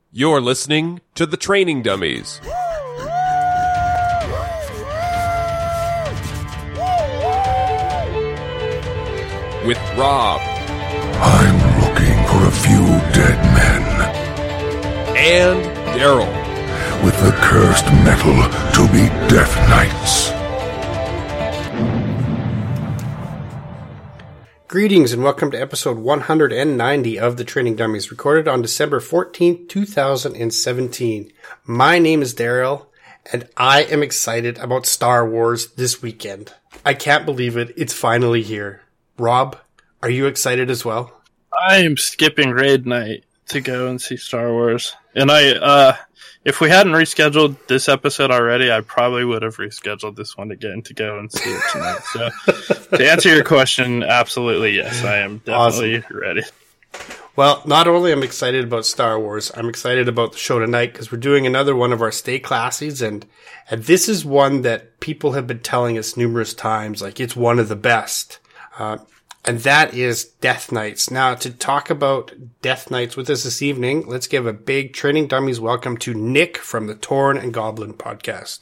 You're listening to The Training Dummies. With Rob. I'm looking for a few dead men. And Daryl. With the cursed metal to be Death Knights. Greetings and welcome to episode 190 of The Training Dummies, recorded on December 14th, 2017. My name is Daryl, and I am excited about Star Wars this weekend. I can't believe it. It's finally here. Rob, are you excited as well? I am skipping raid night to go and see Star Wars. And if we hadn't rescheduled this episode already, I probably would have rescheduled this one again to go and see it tonight. So, to answer your question, absolutely yes, I am definitely ready. Well, not only am I excited about Star Wars, I'm excited about the show tonight because we're doing another one of our Stay Classies, and this is one that people have been telling us numerous times, like it's one of the best. And that is Death Knights. Now, to talk about Death Knights with us this evening, let's give a big Training Dummies welcome to Nick from the Torn and Goblin podcast.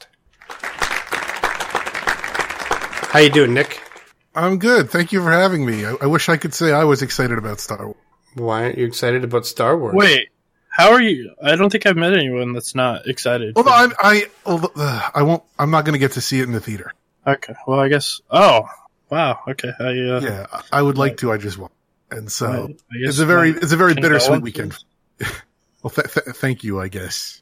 How you doing, Nick? I'm good. Thank you for having me. I wish I could say I was excited about Star Wars. Why aren't you excited about Star Wars? Wait, how are you? I don't think I've met anyone that's not excited. Well, I won't. I'm not going to get to see it in the theater. Okay. Well, I guess. Oh. Wow. Okay. Yeah, I would like to. I just won't. And so it's a very can bittersweet weekend. Well, thank you. I guess.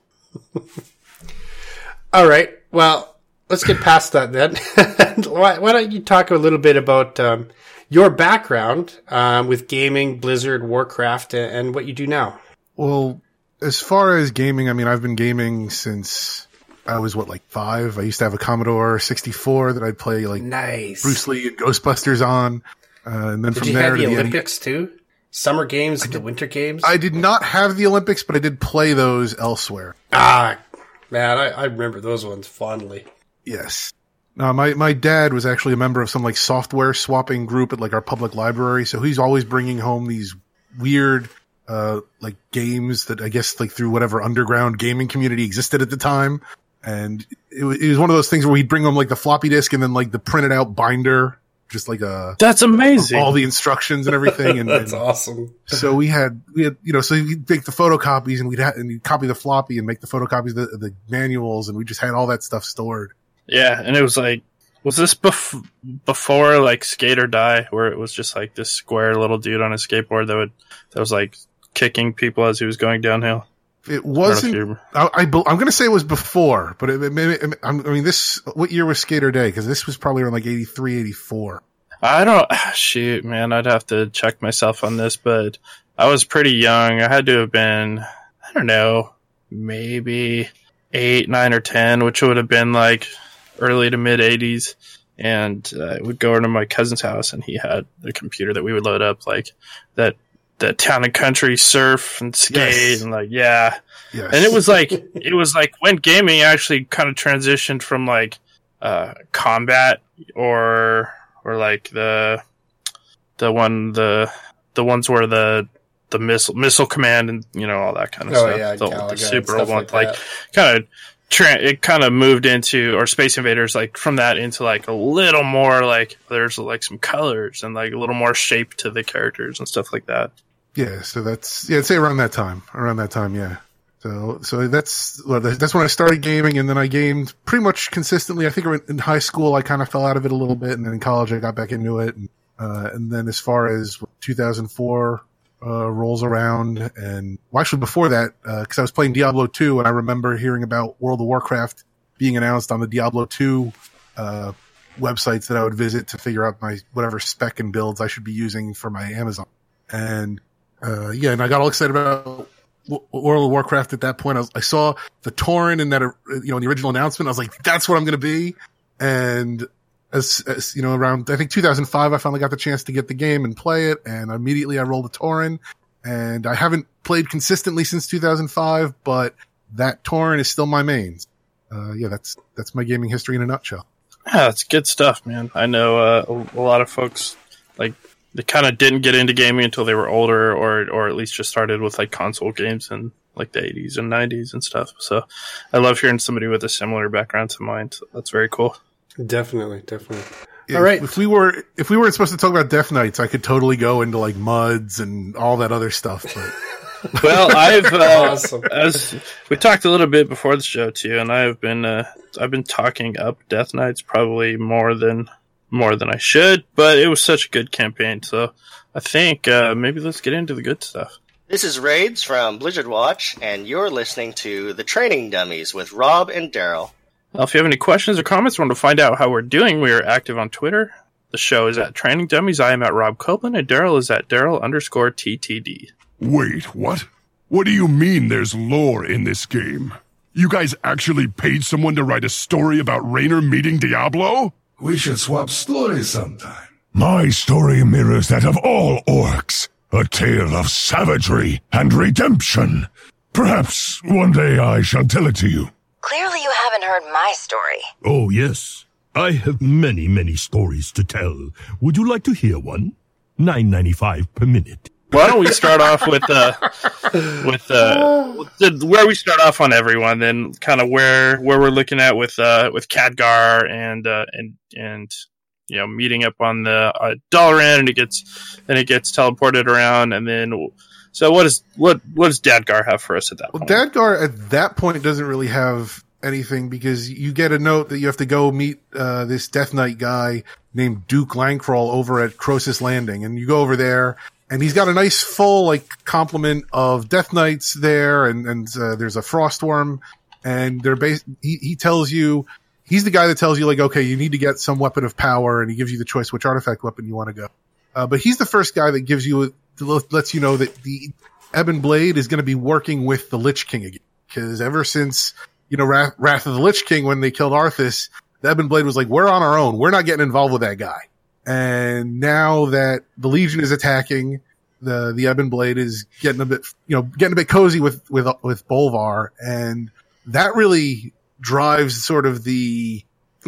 All right. Well, let's get past that then. Why don't you talk a little bit about your background with gaming, Blizzard, Warcraft, and what you do now? Well, as far as gaming, I mean, I've been gaming since I was, 5? I used to have a Commodore 64 that I'd play, nice. Bruce Lee and Ghostbusters on. And then from there, did you have the Olympics, too? Summer games, the winter games? I did not have the Olympics, but I did play those elsewhere. Ah, man, I remember those ones fondly. Yes. No, my dad was actually a member of some, software swapping group at, our public library, so he's always bringing home these weird games that I guess through whatever underground gaming community existed at the time. And it was one of those things where he'd bring them the floppy disk and then the printed out binder, just that's amazing. All the instructions and everything. And that's awesome. So we had so he'd make the photocopies and he'd copy the floppy and make the photocopies of the manuals, and we just had all that stuff stored. Yeah, and it was was this before Skate or Die, where it was just this square little dude on a skateboard that was kicking people as he was going downhill? It wasn't. I'm going to say it was before, but this. What year was Skater Day? Because this was probably around 83, 84. I don't. Shoot, man, I'd have to check myself on this, but I was pretty young. I had to have been, I don't know, maybe 8, 9, or 10, which would have been early to mid 80s. And I would go over to my cousin's house, and he had a computer that we would load up that. The Town and Country surf and skate. Yes. And yeah. Yes. And it was when gaming actually kind of transitioned from combat or the ones where the missile command and all that kind of stuff. Yeah, the super old one it kind of moved into, or Space Invaders, from that into a little more there's some colors and a little more shape to the characters and stuff like that. Yeah, so that's I'd say around that time, yeah. So that's when I started gaming, and then I gamed pretty much consistently. I think in high school I kind of fell out of it a little bit, and then in college I got back into it. And then as far as 2004 rolls around, and actually before that, because I was playing Diablo 2, and I remember hearing about World of Warcraft being announced on the Diablo 2 websites that I would visit to figure out my whatever spec and builds I should be using for my Amazon. And and I got all excited about World of Warcraft at that point. I saw the Tauren in that, in the original announcement. I was like, that's what I'm going to be. And as around, I think 2005, I finally got the chance to get the game and play it. And immediately I rolled a Tauren, and I haven't played consistently since 2005, but that Tauren is still my main. That's my gaming history in a nutshell. Yeah, that's good stuff, man. I know a lot of folks they kind of didn't get into gaming until they were older, or at least just started with console games, and like the 80s and 90s and stuff. So I love hearing somebody with a similar background to mine. So that's very cool. Definitely. Yeah, All right. If we weren't supposed to talk about Death Knights, I could totally go into like MUDs and all that other stuff. But Well, I've Awesome. as we talked a little bit before the show too, and I've been talking up Death Knights probably more than I should, but it was such a good campaign, so I think maybe let's get into the good stuff. This is Raids from Blizzard Watch, and you're listening to The Training Dummies with Rob and Daryl. Well, if you have any questions or comments, want to find out how we're doing, we are active on Twitter. The show is at Training Dummies. I am at Rob Copeland, and Daryl is at Daryl_TTD. Wait, what? What do you mean there's lore in this game? You guys actually paid someone to write a story about Raynor meeting Diablo? We should swap stories sometime. My story mirrors that of all orcs. A tale of savagery and redemption. Perhaps one day I shall tell it to you. Clearly you haven't heard my story. Oh, yes. I have many, many stories to tell. Would you like to hear one? $9.95 per minute. Why don't we start off with where we start off on everyone, then kind of where we're looking at with Khadgar and you know, meeting up on the Dalaran, and it gets teleported around, and then so what does Khadgar have for us at that point? Well, Khadgar at that point doesn't really have anything, because you get a note that you have to go meet this Death Knight guy named Duke Langcrawl over at Crosis Landing, and you go over there, and he's got a nice full like complement of Death Knights there, and there's a Frostworm, and he tells you. He's the guy that tells you, like, okay, you need to get some weapon of power, and he gives you the choice which artifact weapon you want to go. But he's the first guy that gives you, lets you know that the Ebon Blade is going to be working with the Lich King again. Because ever since, you know, Wrath of the Lich King, when they killed Arthas, the Ebon Blade was like, we're on our own. We're not getting involved with that guy. And now that the Legion is attacking, the Ebon Blade is getting a bit cozy with Bolvar, and that really drives sort of it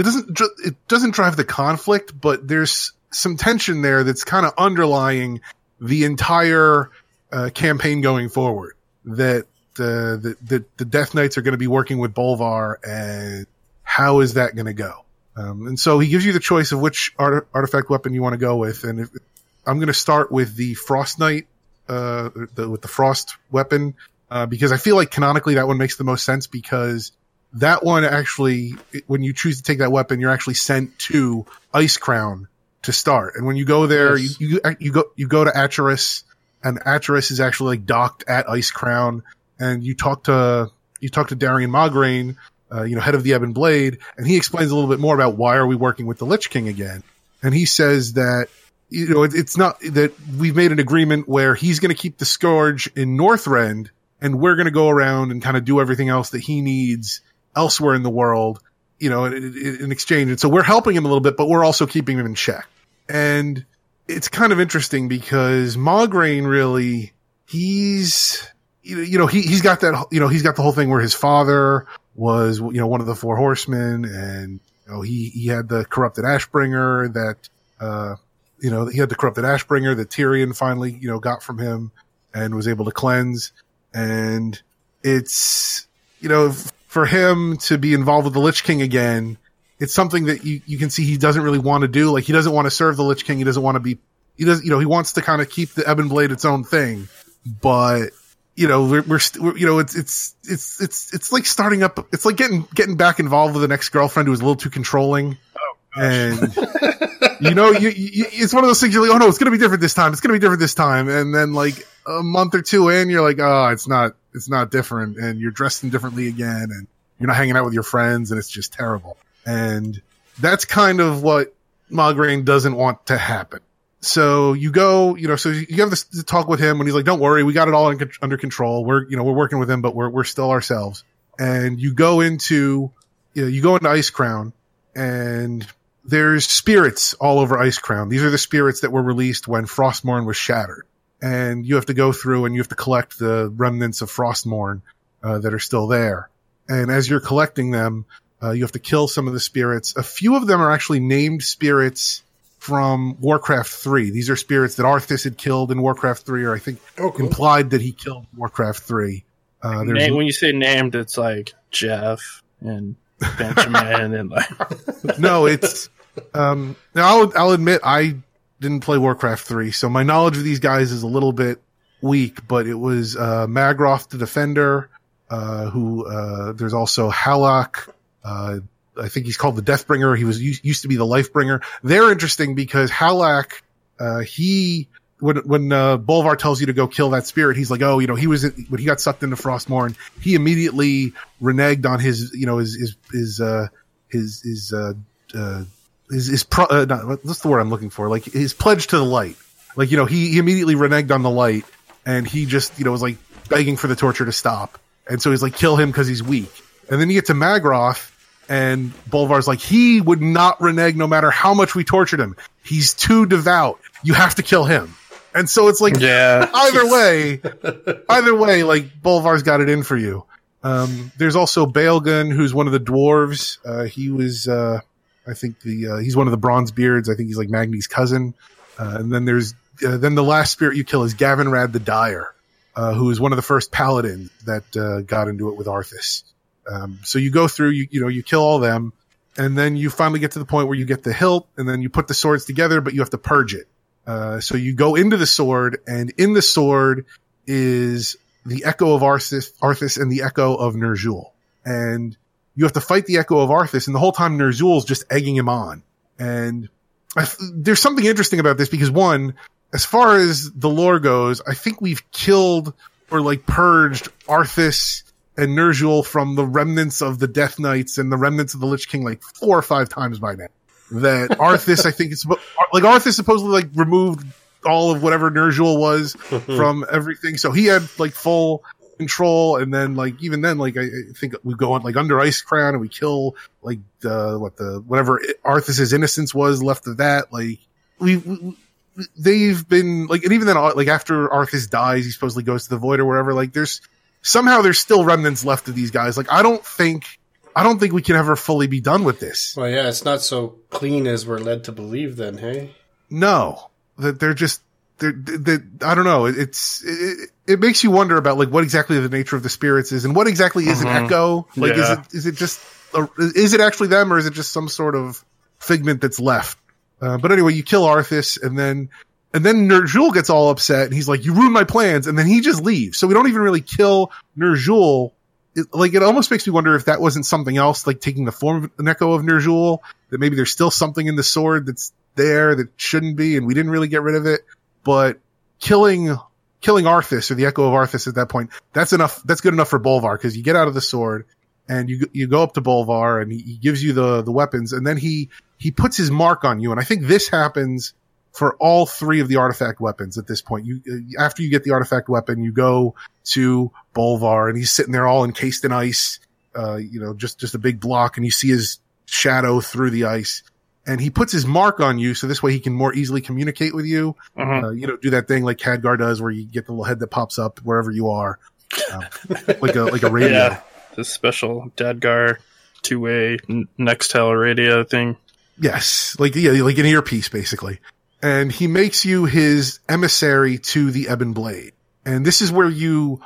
doesn't drive the conflict, but there's some tension there that's kind of underlying the entire campaign going forward, that the Death Knights are going to be working with Bolvar, and how is that going to go? And so he gives you the choice of which artifact weapon you want to go with, and I'm going to start with the Frost Knight, with the Frost weapon, because I feel like canonically that one makes the most sense, because that one actually, when you choose to take that weapon, you're actually sent to Icecrown to start. And when you go there, yes, you go to Acheris, and Acheris is actually like docked at Icecrown, and you talk to Darian Mograine, head of the Ebon Blade, and he explains a little bit more about why are we working with the Lich King again. And he says that, you know, it's not that we've made an agreement where he's going to keep the Scourge in Northrend, and we're going to go around and kind of do everything else that he needs elsewhere in the world, you know, in exchange. And so we're helping him a little bit, but we're also keeping him in check. And it's kind of interesting because Mograine really, he's got that, you know, he's got the whole thing where his father was, you know, one of the Four Horsemen, and, you know, he had the corrupted Ashbringer that, he had the corrupted Ashbringer that Tyrion finally, you know, got from him and was able to cleanse. And it's, you know, for him to be involved with the Lich King again, it's something that you can see he doesn't really want to do. Like, he doesn't want to serve the Lich King. He doesn't want to be, he wants to kind of keep the Ebon Blade its own thing. But, you know, we're it's like starting up. It's like getting back involved with an ex-girlfriend who was a little too controlling. Oh, gosh. And, you know, it's one of those things you're like, oh no, it's going to be different this time. It's going to be different this time. And then like a month or two in, you're like, oh, it's not different. And you're dressing differently again, and you're not hanging out with your friends, and it's just terrible. And that's kind of what Mograine doesn't want to happen. So you go, you know, so you have this talk with him, and he's like, don't worry, we got it all under control. We're working with him, but we're still ourselves. And you go into Icecrown, and there's spirits all over Icecrown. These are the spirits that were released when Frostmourne was shattered. And you have to go through and you have to collect the remnants of Frostmourne, that are still there. And as you're collecting them, you have to kill some of the spirits. A few of them are actually named spirits from Warcraft 3. These are spirits that Arthas had killed in Warcraft 3, or I think implied that he killed in Warcraft 3. When you say named, it's like Jeff and Benjamin and like. No, it's now I'll admit I didn't play Warcraft 3, so my knowledge of these guys is a little bit weak. But it was Magroth the Defender, who there's also Halak. I think he's called the Deathbringer. He used to be the Lifebringer. They're interesting because Halak, when Bolvar tells you to go kill that spirit, he's like, oh, when he got sucked into Frostmourne, he immediately reneged on his what's the word I'm looking for? Like his pledge to the light. Like, he immediately reneged on the light, and he just, was like begging for the torture to stop. And so he's like, kill him because he's weak. And then you get to Magroth, and Bolvar's like, he would not renege no matter how much we tortured him. He's too devout. You have to kill him. And so it's like, either way, like Bolvar's got it in for you. There's also Baelgun, who's one of the dwarves. He was, I think he's one of the Bronzebeards. I think he's like Magni's cousin. And then there's, then the last spirit you kill is Gavinrad the Dyer, who is one of the first paladins that, got into it with Arthas. So you go through, you kill all them, and then you finally get to the point where you get the hilt, and then you put the swords together, but you have to purge it. So you go into the sword, and in the sword is the Echo of Arthas and the Echo of Ner'zhul. And you have to fight the Echo of Arthas, and the whole time Ner'zhul's just egging him on. And there's something interesting about this, because one, as far as the lore goes, I think we've killed or like purged Arthas and Ner'zhul from the remnants of the Death Knights and the remnants of the Lich King like 4 or 5 times by now. That Arthas, I think Arthas supposedly like removed all of whatever Ner'zhul was from everything. So he had like full control. And then like, even then, like I think we go on like under Icecrown and we kill like whatever Arthas's innocence was left of that. Like they've been like, and even then, like after Arthas dies, he supposedly goes to the Void or wherever. Like there's still remnants left of these guys. Like I don't think we can ever fully be done with this. Well, yeah, it's not so clean as we're led to believe then, hey? No. That they're just, I don't know. It makes you wonder about like what exactly the nature of the spirits is and what exactly is an echo. Like, is it actually them, or is it just some sort of figment that's left? But anyway, you kill Arthas, and then Ner'zhul gets all upset, and he's like, you ruined my plans, and then he just leaves. So we don't even really kill Ner'zhul. It almost makes me wonder if that wasn't something else, like taking the form of an Echo of Ner'zhul, that maybe there's still something in the sword that's there that shouldn't be, and we didn't really get rid of it. But killing Arthas, or the Echo of Arthas at that point, that's enough. That's good enough for Bolvar, because you get out of the sword and you go up to Bolvar, and he gives you the weapons, and then he puts his mark on you. And I think this happens for all 3 of the artifact weapons at this point. After you get the artifact weapon, you go to Bolvar, and he's sitting there all encased in ice, just a big block, and you see his shadow through the ice. And he puts his mark on you, so this way he can more easily communicate with you. Do that thing like Khadgar does, where you get the little head that pops up wherever you are, like a radio. Yeah, the special Khadgar 2-way Nextel radio thing. Yes, like an earpiece basically. And he makes you his emissary to the Ebon Blade. And this is where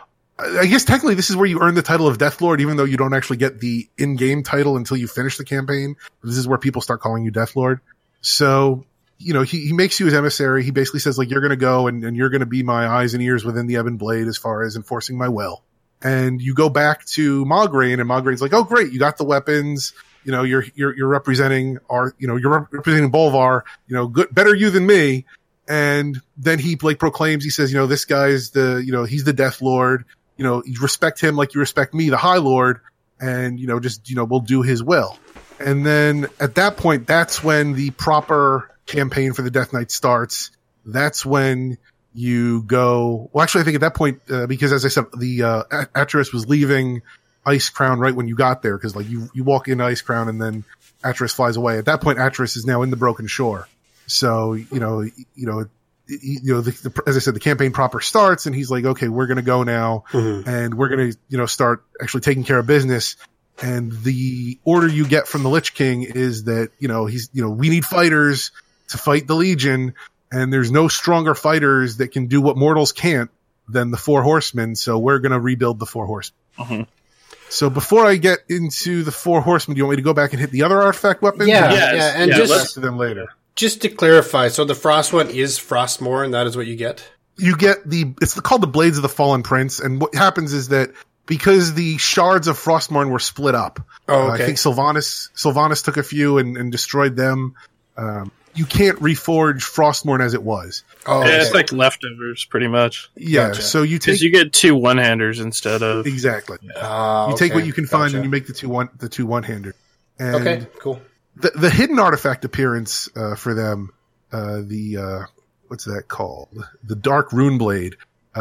I guess technically this is where you earn the title of Deathlord, even though you don't actually get the in-game title until you finish the campaign. This is where people start calling you Deathlord. So, he makes you his emissary. He basically says, like, you're going to go and you're going to be my eyes and ears within the Ebon Blade as far as enforcing my will. And you go back to Mograine, and Mograine's like, oh, great, you got the weapons. You're representing you're representing Bolvar, good, better you than me. And then he like proclaims, he says, this guy's he's the Death Lord. You respect him like you respect me, the High Lord, and, we'll do his will. And then at that point, that's when the proper campaign for the Death Knight starts. That's when you go, well, actually, I think at that point, because as I said, the Atreus was leaving Icecrown right when you got there, because like you walk into Icecrown and then Atreus flies away. At that point, Atreus is now in the Broken Shore. So, as I said, the campaign proper starts, and he's like, okay, we're going to go now, and we're going to, start actually taking care of business. And the order you get from the Lich King is that, we need fighters to fight the Legion, and there's no stronger fighters that can do what mortals can't than the Four Horsemen, so we're going to rebuild the Four Horsemen. So before I get into the Four Horsemen, do you want me to go back and hit the other artifact weapons? And just to them later. Just to clarify, so the Frost one is Frostmourne, and that is what you get? You get it's called the Blades of the Fallen Prince, and what happens is that because the shards of Frostmourne were split up, I think Sylvanas took a few and destroyed them. You can't reforge Frostmourne as it was. It's like leftovers, pretty much. Yeah, Gotcha. so you get 2 one-handers instead of exactly. You take what you can find and you make the two one-handers. And okay, cool. The hidden artifact appearance for them, what's that called? The Dark Rune Blade.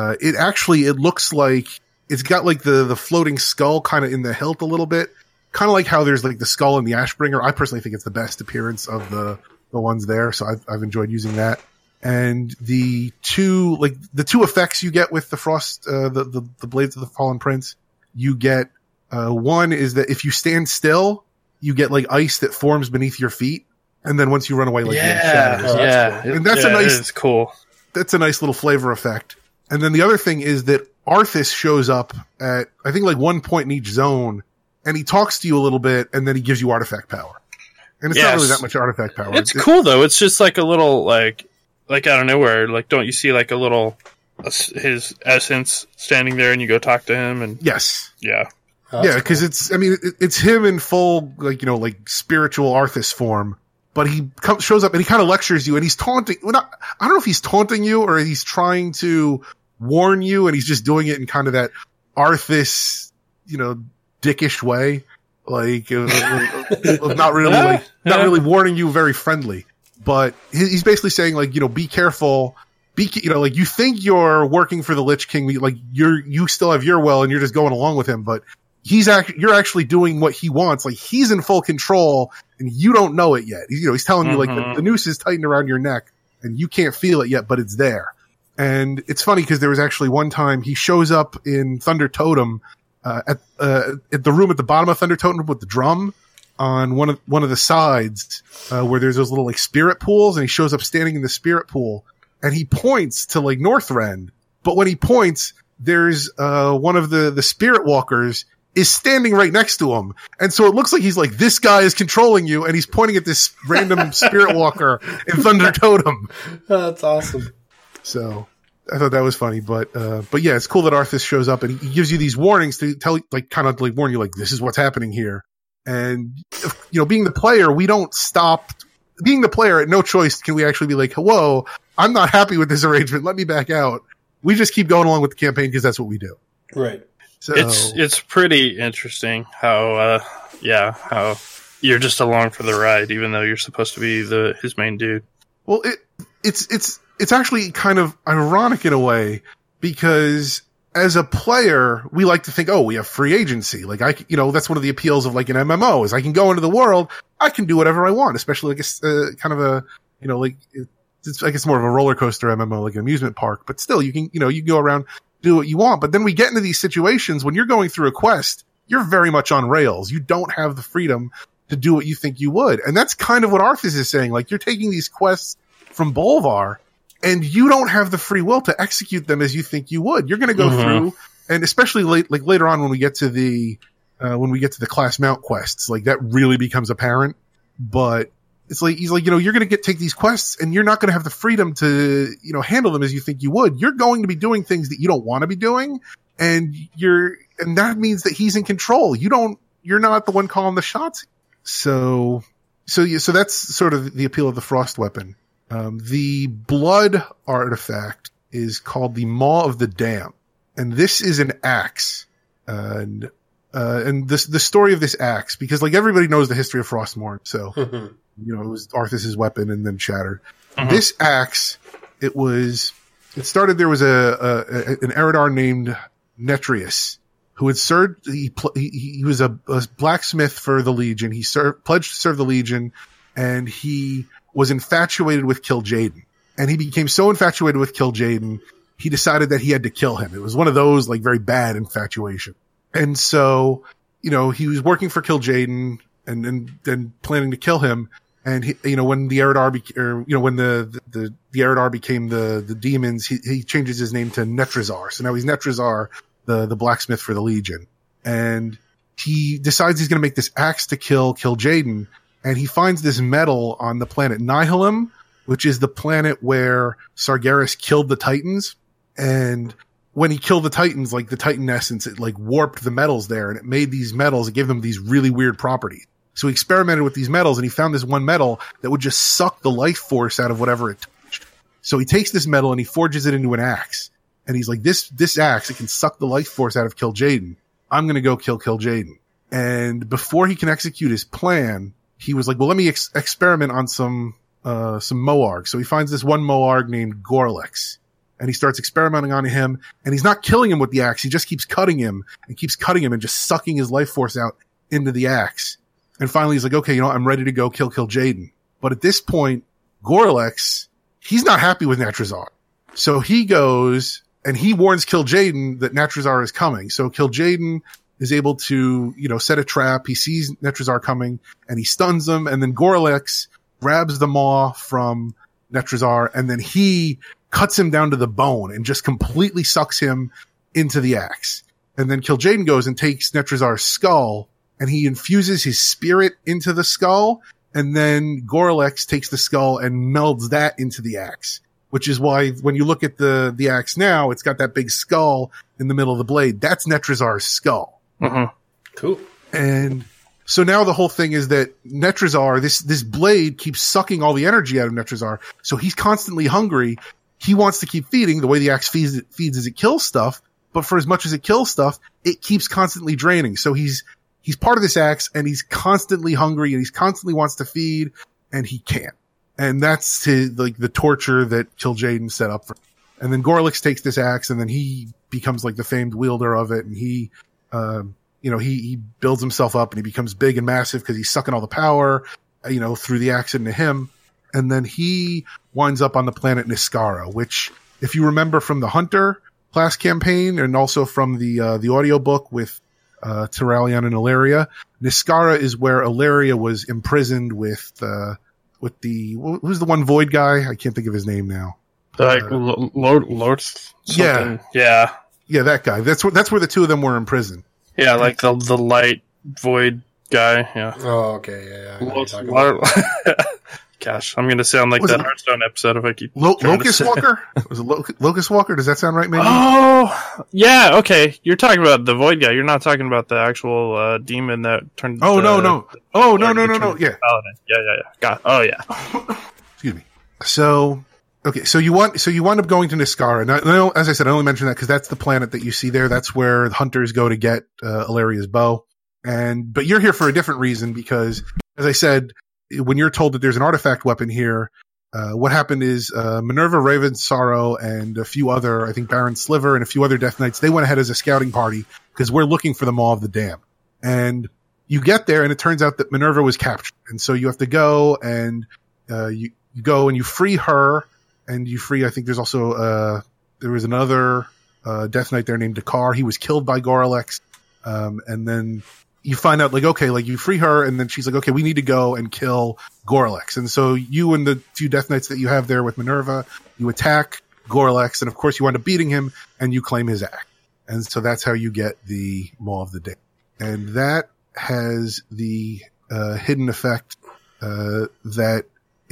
It looks like it's got like the floating skull kind of in the hilt a little bit, kind of like how there's like the skull in the Ashbringer. I personally think it's the best appearance of the ones there, so I've enjoyed using that. And the two effects you get with the Frost, the Blades of the Fallen Prince, you get one is that if you stand still, you get like ice that forms beneath your feet, and then once you run away, like the ice shatters. Cool. And that's it's cool. That's a nice little flavor effect. And then the other thing is that Arthas shows up at I think like one point in each zone, and he talks to you a little bit, and then he gives you artifact power. And it's not really that much artifact power. It's cool though. It's just like a little like out of nowhere. Like, don't you see like a little his essence standing there, and you go talk to him? And yes, yeah. Because it's him in full, like spiritual Arthas form, but he shows up and he kind of lectures you, and he's taunting. I don't know if he's taunting you or he's trying to warn you, and he's just doing it in kind of that Arthas, dickish way, like not really warning you very friendly, but he's basically saying like, be careful. Like you think you're working for the Lich King, like you still have your will, and you're just going along with him, but you're actually doing what he wants. Like he's in full control and you don't know it yet. He's telling you like the noose is tightened around your neck and you can't feel it yet, but it's there. And it's funny because there was actually one time he shows up in Thunder Totem, at the room at the bottom of Thunder Totem with the drum on one of the sides, where there's those little like spirit pools, and he shows up standing in the spirit pool and he points to like Northrend. But when he points, there's, one of the spirit walkers is standing right next to him. And so it looks like he's like, this guy is controlling you, and he's pointing at this random spirit walker in Thunder Totem. That's awesome. So I thought that was funny, but yeah, it's cool that Arthas shows up and he gives you these warnings to tell, like, kind of like warn you, like, this is what's happening here. And, being the player, we don't stop being the player. At no choice can we actually be like, whoa, I'm not happy with this arrangement. Let me back out. We just keep going along with the campaign because that's what we do. Right. So it's pretty interesting how you're just along for the ride, even though you're supposed to be his main dude. Well, it's actually kind of ironic in a way, because as a player, we like to think, oh, we have free agency. Like that's one of the appeals of like an MMO is I can go into the world, I can do whatever I want, especially like kind of a, it's, I guess more of a roller coaster MMO, like an amusement park, but still you can go around, do what you want. But then we get into these situations when you're going through a quest, you're very much on rails. You don't have the freedom to do what you think you would. And that's kind of what Arthas is saying. Like, you're taking these quests from Bolvar and you don't have the free will to execute them as you think you would. You're going to go through, and especially later on when we get to the class mount quests, like that really becomes apparent. But it's like, he's like, you're going to take these quests and you're not going to have the freedom to, handle them as you think you would. You're going to be doing things that you don't want to be doing. And that means that he's in control. You're not the one calling the shots. So that's sort of the appeal of the Frost weapon. The blood artifact is called the Maw of the Damned. And this is an axe. And the story of this axe, because like everybody knows the history of Frostmourne. So, it was Arthas' weapon and then shattered. This axe, there was an Eridar named Netrius who had served, he was a blacksmith for the Legion. He pledged to serve the Legion, and he was infatuated with Kil'jaeden. And he became so infatuated with Kil'jaeden, he decided that he had to kill him. It was one of those like very bad infatuation. And so, he was working for Kil'jaeden and planning to kill him. And when the Eridar, when the Eridar became the demons, he changes his name to Netrazar. So now he's Netrazar, the blacksmith for the Legion. And he decides he's going to make this axe to kill Kil'jaeden. And he finds this metal on the planet Nihilum, which is the planet where Sargeras killed the Titans. And when he killed the Titans, like the Titan essence, it like warped the metals there, and it made these metals, it gave them these really weird properties. So he experimented with these metals, and he found this one metal that would just suck the life force out of whatever it touched. So he takes this metal and he forges it into an axe. And he's like, this axe, it can suck the life force out of Kil'jaeden. I'm going to go kill Kil'jaeden. And before he can execute his plan, he was like, well, let me experiment on some Moarg. So he finds this one Moarg named Gorlex. And he starts experimenting on him, and he's not killing him with the axe. He just keeps cutting him and just sucking his life force out into the axe. And finally he's like, okay, I'm ready to go kill Kil'jaeden. But at this point, Gorlex, he's not happy with Netrazar. So he goes and he warns Kil'jaeden that Netrazar is coming. So Kil'jaeden is able to, set a trap. He sees Netrazar coming and he stuns him. And then Gorlex grabs the maw from Netrazar, and then he cuts him down to the bone and just completely sucks him into the axe. And then Kil'jaeden goes and takes Netrazar's skull, and he infuses his spirit into the skull, and then Gorlex takes the skull and melds that into the axe, which is why when you look at the axe now, it's got that big skull in the middle of the blade. That's Netrazar's skull. Mm-hmm. Cool. And so now the whole thing is that Netrazar, this blade keeps sucking all the energy out of Netrazar, so he's constantly hungry. He wants to keep feeding. The way the axe feeds is it kills stuff, but for as much as it kills stuff, it keeps constantly draining. So he's part of this axe, and he's constantly hungry, and he's constantly wants to feed, and he can't. And that's the torture that Kil'jaeden set up for him. And then Gorlex takes this axe, and then he becomes like the famed wielder of it, and he builds himself up, and he becomes big and massive because he's sucking all the power, through the axe into him. And then he winds up on the planet Niskara, which, if you remember from the Hunter class campaign and also from the audiobook with Turalyon and Ilaria, Niskara is where Ilaria was imprisoned with who's the one Void guy? I can't think of his name now. Lord. Yeah, that guy. That's where the two of them were imprisoned. Yeah, like the light Void guy. Yeah. Oh, okay. Yeah. Gosh, I'm going to sound like that Hearthstone episode if I keep Locust Walker? Was it Locust Walker? Does that sound right, maybe? Oh, yeah, okay. You're talking about the Void guy. You're not talking about the actual demon that turned... Oh, no. Yeah. Paladin. Yeah. Excuse me. So, okay, so you wind up going to Niskara. Now, as I said, I only mentioned that because that's the planet that you see there. That's where the hunters go to get Ilaria's bow. But you're here for a different reason because, as I said, when you're told that there's an artifact weapon here, what happened is Minerva Ravensorrow and a few other, I think Baron Sliver and a few other Death Knights, they went ahead as a scouting party because we're looking for the Maw of the Damned. And you get there, and it turns out that Minerva was captured. And so you have to go, and you go and you free her, and you free, I think there's also, there was another Death Knight there named Dakar. He was killed by Gorlex. And then you find out, you free her, and then she's like, okay, we need to go and kill Gorlex. And so you and the two Death Knights that you have there with Minerva, you attack Gorlex, and of course you wind up beating him, and you claim his axe. And so that's how you get the Maw of the Damned. And that has the hidden effect that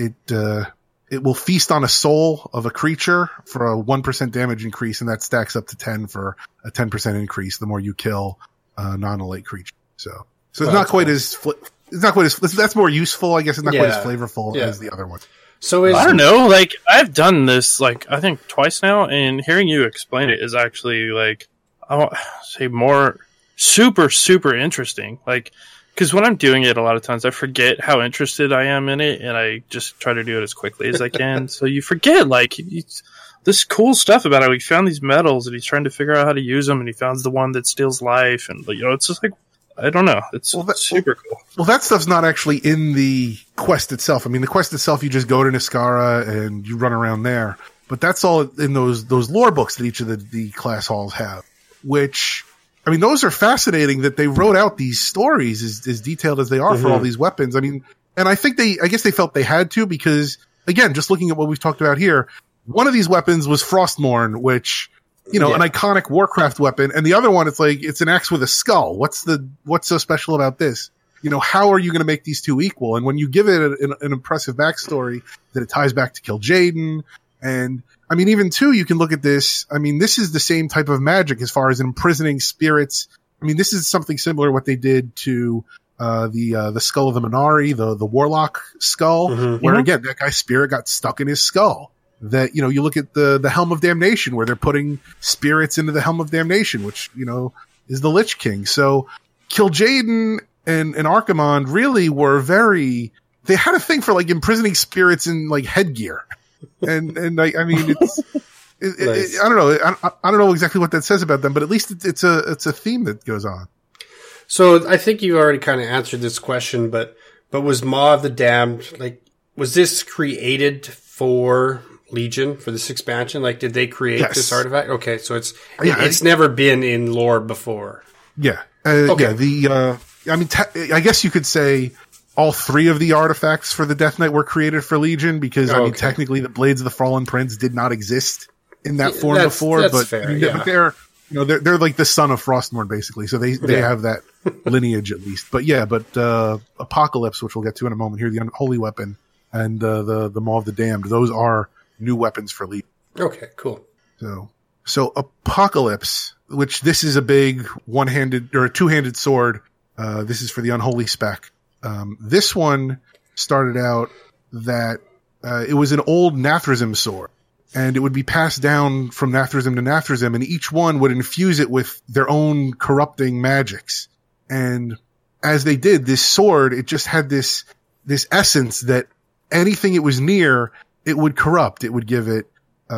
it will feast on a soul of a creature for a 1% damage increase, and that stacks up to 10 for a 10% increase the more you kill non-elite creature. So it's not quite as that's more useful, I guess. It's not quite as flavorful as the other one. So I don't know. I've done this I think twice now, and hearing you explain it is actually I won't say more super super interesting. Because when I'm doing it, a lot of times I forget how interested I am in it, and I just try to do it as quickly as I can. So you forget this cool stuff about how he found these metals and he's trying to figure out how to use them, and he found the one that steals life, and it's just I don't know. It's super cool. Well, that stuff's not actually in the quest itself. I mean, the quest itself, you just go to Niskara and you run around there. But that's all in those lore books that each of the class halls have, which, I mean, those are fascinating that they wrote out these stories as detailed as they are for all these weapons. I mean, And I guess they felt they had to because, again, just looking at what we've talked about here, one of these weapons was Frostmourne, which, an iconic Warcraft weapon. And the other one, it's an axe with a skull. What's so special about this? How are you going to make these two equal? And when you give it an impressive backstory that it ties back to Kil'jaeden, and I mean, even too, you can look at this. I mean, this is the same type of magic as far as imprisoning spirits. I mean, this is something similar to what they did to the skull of the Minari, the warlock skull, where again, that guy's spirit got stuck in his skull. That, you look at the Helm of Damnation, where they're putting spirits into the Helm of Damnation, which, is the Lich King. So Kil'jaeden and Archimonde really were they had a thing for like imprisoning spirits in like headgear. And I mean, nice. I don't know. I don't know exactly what that says about them, but at least it's a theme that goes on. So I think you already kind of answered this question, but was Maw of the Damned, like, was this created for Legion, for this expansion? Like, did they create this artifact? Okay, so it's never been in lore before. Yeah. Yeah. I mean, I guess you could say all three of the artifacts for the Death Knight were created for Legion because, I mean, technically the Blades of the Fallen Prince did not exist in that form before. That's but, fair, I mean, but they're like the son of Frostmourne, basically. So they have that lineage at least. But Apocalypse, which we'll get to in a moment here, the Unholy Weapon, and the Maw of the Damned, those are new weapons for Legion. Okay, cool. So Apocalypse, which this is a big one-handed or a two-handed sword. This is for the Unholy Spec. This one started out that it was an old Nathrezim sword, and it would be passed down from Nathrezim to Nathrezim, and each one would infuse it with their own corrupting magics. And as they did, this sword, it just had this essence that anything it was near, it would corrupt. It would give it,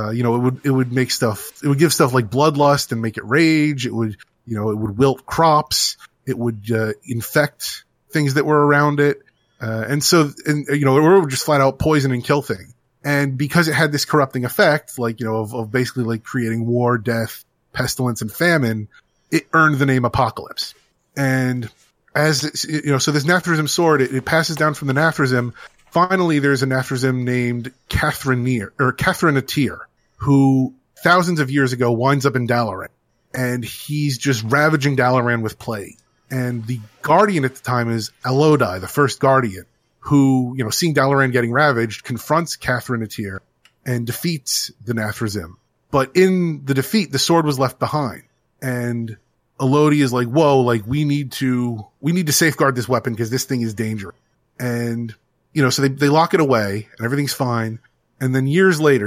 it would make stuff, it would give stuff like bloodlust and make it rage. It would, it would wilt crops. It would infect things that were around it. It would just flat out poison and kill things. And because it had this corrupting effect, of basically like creating war, death, pestilence, and famine, it earned the name Apocalypse. And so this Nathrezim sword, it passes down from the Nathrezim. Finally, there's a Nathrezim named Catherine Atir, who thousands of years ago winds up in Dalaran. And he's just ravaging Dalaran with plague. And the Guardian at the time is Elodai, the first Guardian, who, seeing Dalaran getting ravaged, confronts Catherine Atir and defeats the Nathrezim. But in the defeat, the sword was left behind. And Elodie is like, whoa, like we need to safeguard this weapon because this thing is dangerous. And, so they lock it away and everything's fine. And then years later,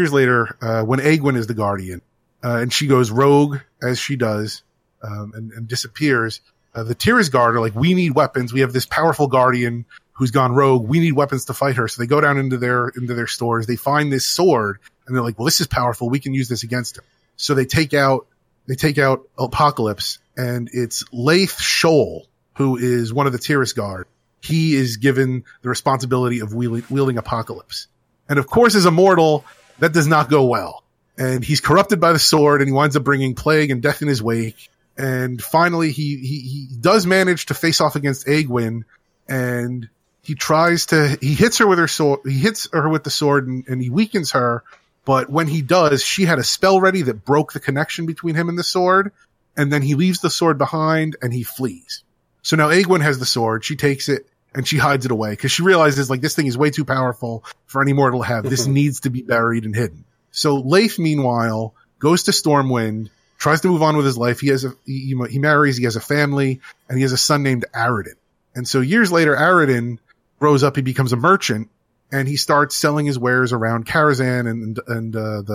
when Egwene is the Guardian, and she goes rogue as she does, and disappears, the Tirisgard are like, we need weapons. We have this powerful Guardian who's gone rogue. We need weapons to fight her. So they go down into their stores. They find this sword and they're like, well, this is powerful. We can use this against him. So they take out Apocalypse, and it's Laith Shoal, who is one of the Tirisgard. He is given the responsibility of wielding Apocalypse. And of course, as a mortal, that does not go well. And he's corrupted by the sword, and he winds up bringing plague and death in his wake. And finally, he does manage to face off against Egwene, and he hits her with her sword. He hits her with the sword, and he weakens her. But when he does, she had a spell ready that broke the connection between him and the sword. And then he leaves the sword behind and he flees. So now Egwene has the sword. She takes it and she hides it away because she realizes like this thing is way too powerful for any mortal to have. This needs to be buried and hidden. So Leif, meanwhile, goes to Stormwind, tries to move on with his life. He marries, he has a family, and he has a son named Aradin. And so years later, Aradin grows up, he becomes a merchant, and he starts selling his wares around Karazhan and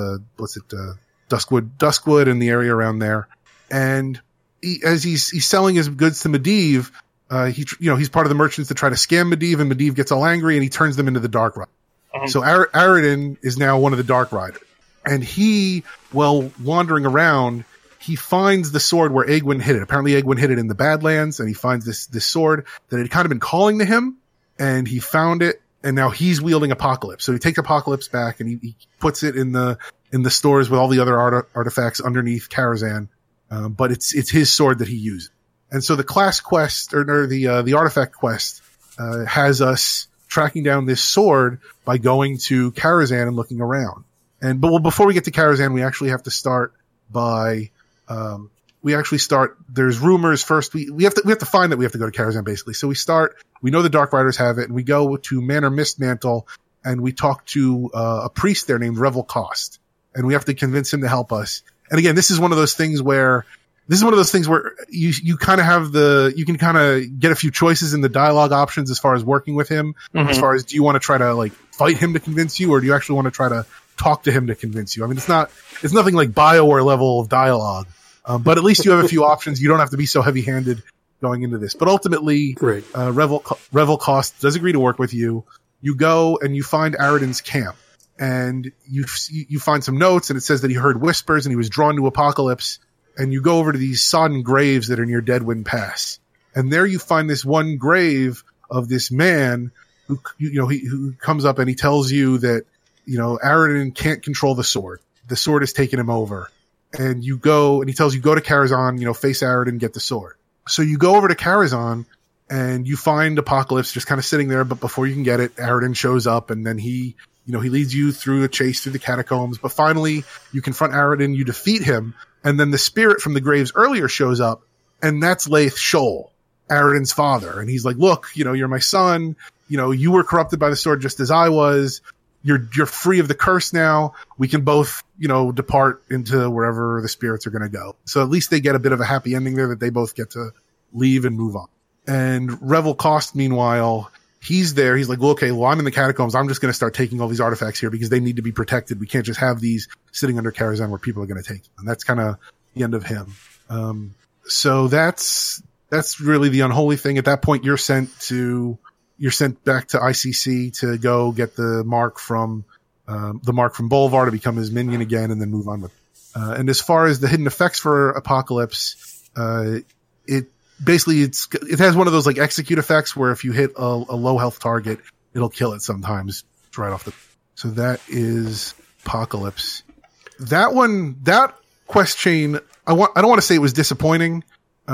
Duskwood and the area around there. And as he's selling his goods to Medivh, he's part of the merchants that try to scam Medivh, and Medivh gets all angry and he turns them into the Dark Riders. So Aradin is now one of the Dark Riders. And he, while wandering around, he finds the sword where Egwene hid it. Apparently Egwene hid it in the Badlands, and he finds this sword that had kind of been calling to him, and he found it, and now he's wielding Apocalypse. So he takes Apocalypse back and he puts it in the stores with all the other artifacts underneath Karazhan. But it's his sword that he uses. And so the class quest or the artifact quest has us tracking down this sword by going to Karazhan and looking around. But before we get to Karazhan, we actually have to start by, there's rumors first. We have to find that we have to go to Karazhan basically. So we know the Dark Riders have it, and we go to Manor Mistmantle and we talk to, a priest there named Revel Cost, and we have to convince him to help us. And again, this is one of those things where you kind of have you can kind of get a few choices in the dialogue options as far as working with him, as far as do you want to try to like fight him to convince you, or do you actually want to try to talk to him to convince you? I mean, it's nothing like BioWare level of dialogue, but at least you have a few options. You don't have to be so heavy-handed going into this. But ultimately, Revel Cost does agree to work with you. You go and you find Aradin's camp, and you find some notes, and it says that he heard whispers and he was drawn to Apocalypse. And you go over to these sodden graves that are near Deadwind Pass, and there you find this one grave of this man who comes up and he tells you that Aradin can't control the sword. The sword has taken him over, and you go and he tells you go to Karazhan, face Aradin, get the sword. So you go over to Karazhan and you find Apocalypse just kind of sitting there, but before you can get it, Aradin shows up, and then he leads you through a chase through the catacombs, but finally you confront Aradin, you defeat him, and then the spirit from the graves earlier shows up, and that's Laith Shoal, Aradin's father. And he's like, look, you're my son, you were corrupted by the sword just as I was, you're free of the curse now, we can both, depart into wherever the spirits are going to go. So at least they get a bit of a happy ending there, that they both get to leave and move on. And Revel Cost, meanwhile, he's there. He's like, well, okay, I'm in the catacombs. I'm just going to start taking all these artifacts here because they need to be protected. We can't just have these sitting under Karazhan where people are going to take them. And that's kind of the end of him. So that's really the unholy thing. At that point, you're sent back to ICC to go get the mark from Bolvar to become his minion again, and then move on with. And as far as the hidden effects for Apocalypse, it has one of those like execute effects where if you hit a low health target, it'll kill it sometimes right off the. So that is Apocalypse. That quest chain, I don't want to say it was disappointing,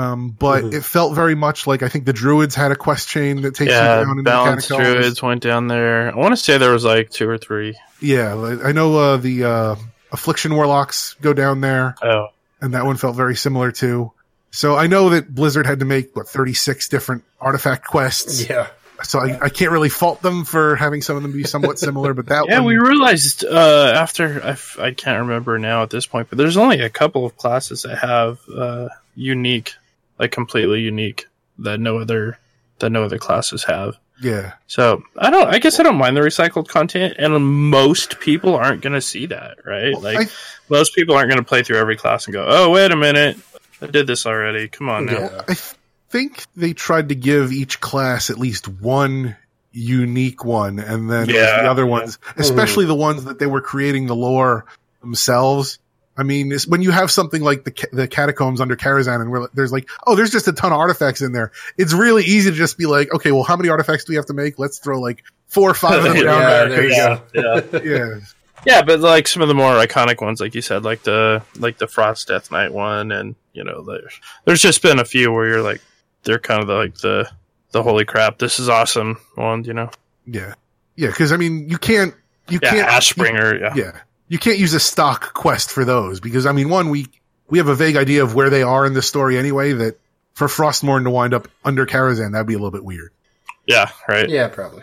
but it felt very much like I think the Druids had a quest chain that takes you down into the catacombs. Druids went down there. I want to say there was like 2 or 3. Yeah, I know the Affliction Warlocks go down there. Oh, and that one felt very similar too. So I know that Blizzard had to make 36 different artifact quests. Yeah. So I can't really fault them for having some of them be somewhat similar, but that one... we realized after, I can't remember now at this point, but there's only a couple of classes that have unique, like completely unique, that no other classes have. Yeah. So I guess I don't mind the recycled content, and most people aren't going to see that, right? Well, most people aren't going to play through every class and go, oh, wait a minute, I did this already. Come on now. Yeah. I think they tried to give each class at least one unique one, and then the other ones, especially the ones that they were creating the lore themselves. I mean, when you have something like the catacombs under Karazhan, and there's like, oh, there's just a ton of artifacts in there. It's really easy to just be like, okay, well, how many artifacts do we have to make? Let's throw like 4 or 5 of them down there. There you go. Yeah. Yeah, but like some of the more iconic ones, like you said, like the Frost Death Knight one, and there's just been a few where you're like, they're kind of the holy crap, this is awesome one, Yeah, because I mean, you can't Ashbringer, you can't use a stock quest for those because I mean, one, we have a vague idea of where they are in the story anyway. That for Frostmourne to wind up under Karazhan, that'd be a little bit weird. Yeah, right. Yeah, probably.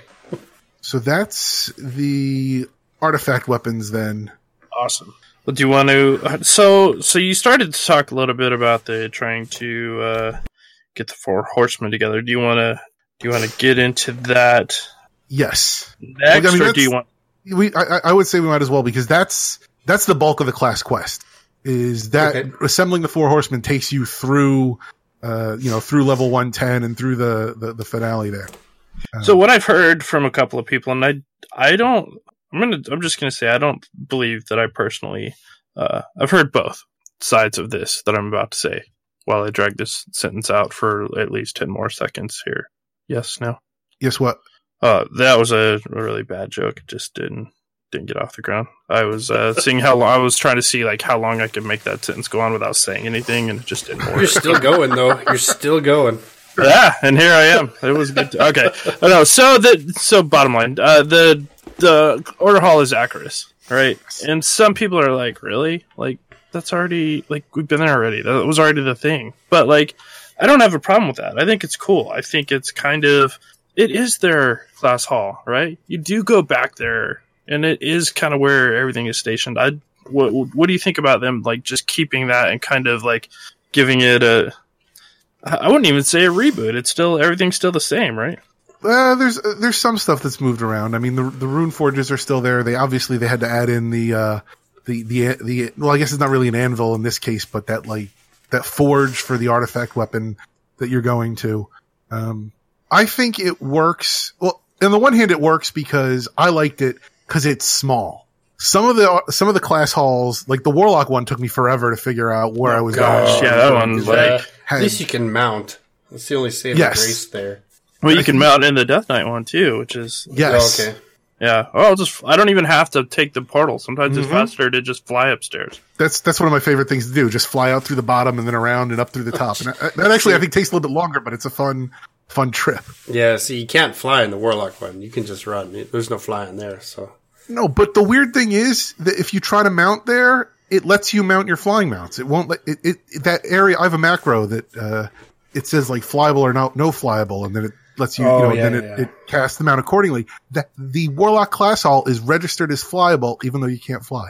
So that's the artifact weapons then. Awesome. Well, do you want to? So you started to talk a little bit about trying to get the 4 horsemen together. Do you want to get into that? Yes. Next, or do you want? I would say we might as well because that's the bulk of the class quest. Is that assembling the 4 horsemen takes you through, through level 110 and through the finale there. So what I've heard from a couple of people, and I'm just gonna say I don't believe that I personally. I've heard both sides of this that I'm about to say while I drag this sentence out for at least 10 more seconds here. Yes, no. Yes, what? That was a really bad joke. It just didn't get off the ground. I was seeing how long I was trying to see like how long I could make that sentence go on without saying anything, and it just didn't work. You're still going though. You're still going. Yeah, and here I am. It was good. Okay, no. So bottom line, the order hall is Acheris, right? And some people are like, really? Like that's already like we've been there already. That was already the thing. But like, I don't have a problem with that. I think it's cool. I think it's kind of it is their class hall, right? You do go back there, and it is kind of where everything is stationed. What do you think about them like just keeping that and kind of like giving it a? I wouldn't even say a reboot. It's still everything's still the same, right? There's some stuff that's moved around. I mean, the rune forges are still there. They had to add in the well, I guess it's not really an anvil in this case, but that forge for the artifact weapon that you're going to. I think it works. Well, on the one hand, it works because I liked it because it's small. Some of the class halls, like the Warlock one, took me forever to figure out where I was going. Yeah, that one's like at least you can mount. That's the only saving grace there. Well, you can mount in the Death Knight one too, which is okay. Yeah. Oh, I don't even have to take the portal. Sometimes it's faster to just fly upstairs. That's one of my favorite things to do. Just fly out through the bottom and then around and up through the top. And that actually I think takes a little bit longer, but it's a fun trip. Yeah. See, you can't fly in the Warlock one. You can just run. There's no flying there. So no. But the weird thing is that if you try to mount there, it lets you mount your flying mounts. It won't let it that area. I have a macro that it says like flyable or no flyable, and then it lets you, it casts them out accordingly. That the Warlock class hall is registered as flyable, even though you can't fly.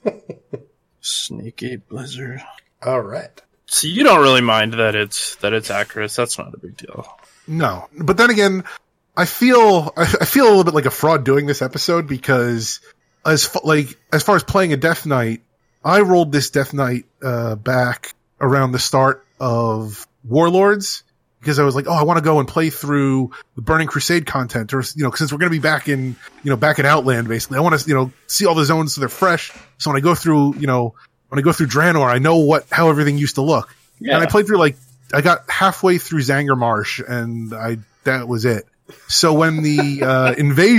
Sneaky Blizzard. All right. So you don't really mind that it's Acheris. That's not a big deal. No, but then again, I feel a little bit like a fraud doing this episode because as far as playing a Death Knight, I rolled this Death Knight back around the start of Warlords. Because I was like, I want to go and play through the Burning Crusade content, or since we're going to be back in Outland, basically, I want to see all the zones so they're fresh. So when I go through Draenor, I know how everything used to look. Yeah. And I played through I got halfway through Zanger Marsh, and that was it. So when the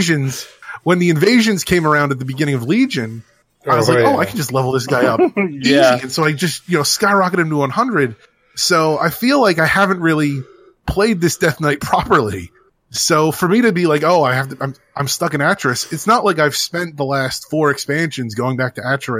invasions came around at the beginning of Legion, I was I can just level this guy up easy. And so I just skyrocketed him to 100. So I feel like I haven't really played this Death Knight properly. So for me to be like, I'm stuck in Acheris, it's not like I've spent the last 4 expansions going back to Acheris.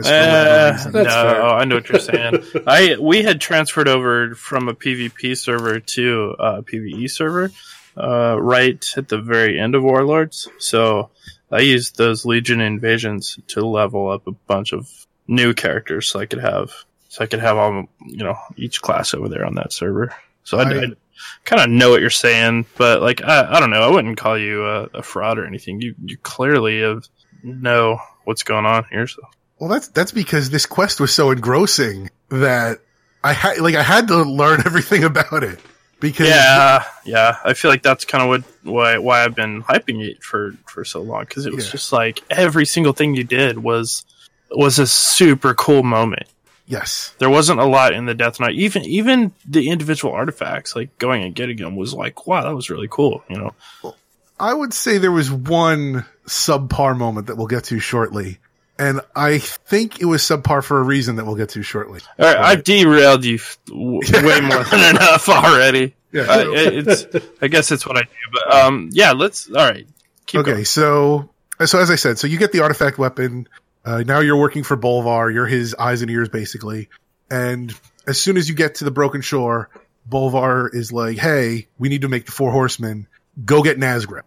I know what you're saying. We had transferred over from a PvP server to a PvE server, right at the very end of Warlords. So I used those Legion invasions to level up a bunch of new characters so I could have all, each class over there on that server. So I kind of know what you're saying, but I don't know. I wouldn't call you a fraud or anything. You clearly know what's going on here. So. Well, that's because this quest was so engrossing that I had to learn everything about it. Because yeah, I feel like that's kind of why I've been hyping it for so long, because it was just like every single thing you did was a super cool moment. Yes. There wasn't a lot in the Death Knight. Even the individual artifacts, like going and getting them, was like, wow, that was really cool, Well, I would say there was one subpar moment that we'll get to shortly. And I think it was subpar for a reason that we'll get to shortly. All right, I've derailed you way more than enough already. Yeah. I guess it's what I do. But, all right. Keep going. So as I said, so you get the artifact weapon. Now you're working for Bolvar. You're his eyes and ears, basically. And as soon as you get to the Broken Shore, Bolvar is like, hey, we need to make the 4 horsemen. Go get Nazgrim.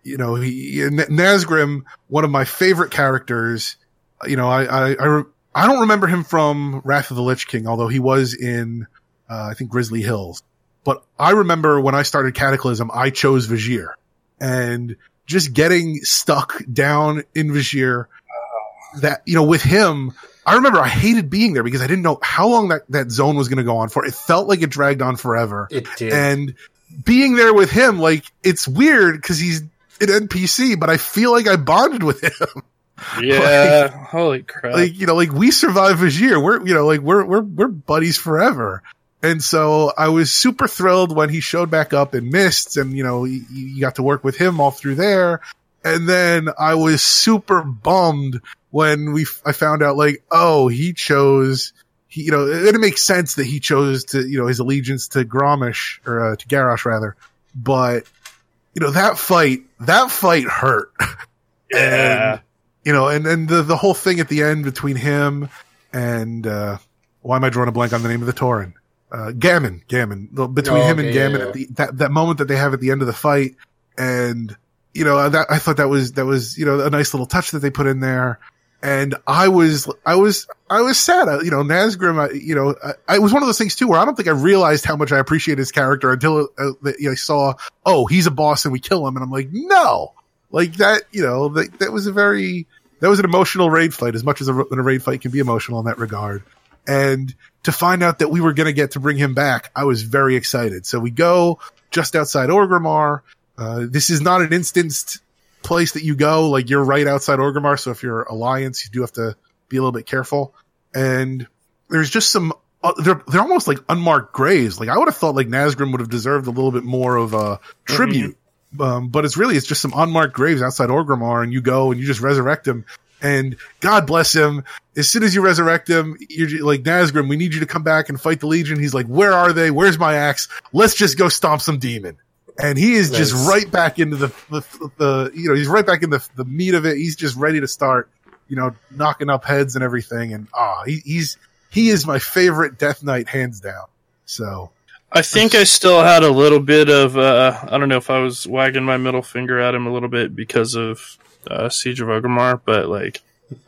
Nazgrim, one of my favorite characters. I don't remember him from Wrath of the Lich King, although he was in, I think Grizzly Hills. But I remember when I started Cataclysm, I chose Vajir. And just getting stuck down in Vajir, that, with him, I remember I hated being there because I didn't know how long that zone was going to go on for. It felt like it dragged on forever. It did. And being there with him, it's weird because he's an NPC, but I feel like I bonded with him. Yeah. Holy crap. We survived Vajir. We're buddies forever. And so I was super thrilled when he showed back up in Mists, and, you got to work with him all through there. And then I was super bummed when I found out, he it makes sense that he chose to, his allegiance to Grommash, or to Garrosh rather. But, that fight hurt. Yeah. And the whole thing at the end between him and, why am I drawing a blank on the name of the Tauren? Gammon. Between him and Gammon at that moment that they have at the end of the fight. And, I thought that was, a nice little touch that they put in there. And I was sad. Nazgrim, it was one of those things too where I don't think I realized how much I appreciate his character until I saw, he's a boss and we kill him. And I'm like, no, like that, that was an emotional raid fight as much as a raid fight can be emotional in that regard. And to find out that we were going to get to bring him back, I was very excited. So we go just outside Orgrimmar. This is not an instanced place that you go, like you're right outside Orgrimmar, so if you're Alliance you do have to be a little bit careful. And there's just some they're almost like unmarked graves. Like I would have thought like Nazgrim would have deserved a little bit more of a tribute. But it's just some unmarked graves outside Orgrimmar, and you go and you just resurrect him, and God bless him, as soon as you resurrect him, you're like, Nazgrim, we need you to come back and fight the Legion. He's like, where are they? Where's my axe? Let's just go stomp some demon. And he is just right back into he's right back in the meat of it. He's just ready to start, knocking up heads and everything. And he is my favorite Death Knight hands down. So I think I still had a little bit of, I don't know if I was wagging my middle finger at him a little bit because of Siege of Orgrimmar, but like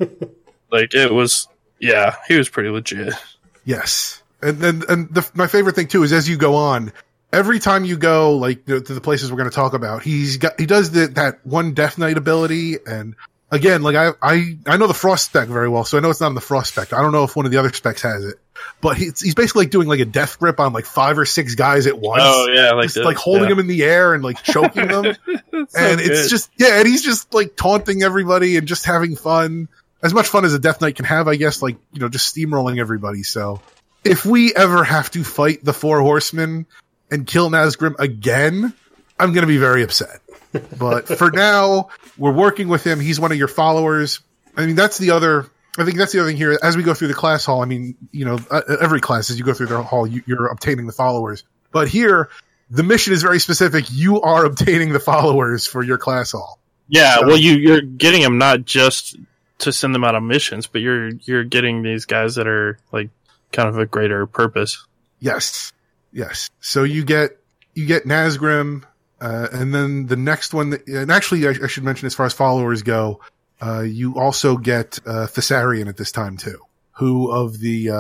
it was, he was pretty legit. Yes. And my favorite thing too is as you go on, every time you go, like, to the places we're going to talk about, he does that one Death Knight ability. And again, like, I know the Frost spec very well, so I know it's not in the Frost spec. I don't know if one of the other specs has it, but he's basically like doing like a death grip on like 5 or 6 guys at once. Oh yeah. Like, just, like holding them in the air and like choking them. And it's just, and he's just like taunting everybody and just having fun. As much fun as a Death Knight can have, I guess, like, just steamrolling everybody. So if we ever have to fight the 4 horsemen and kill Nazgrim again, I'm going to be very upset. But for now, we're working with him. He's one of your followers. I think that's the other thing here. As we go through the class hall, I mean, every class, as you go through the hall, you're obtaining the followers. But here, the mission is very specific. You are obtaining the followers for your class hall. Yeah, so, well, you're getting them not just to send them out on missions, but you're getting these guys that are like kind of a greater purpose. Yes. So you get Nazgrim, and then the next one, and actually I should mention as far as followers go, you also get Thessarian at this time too, who of the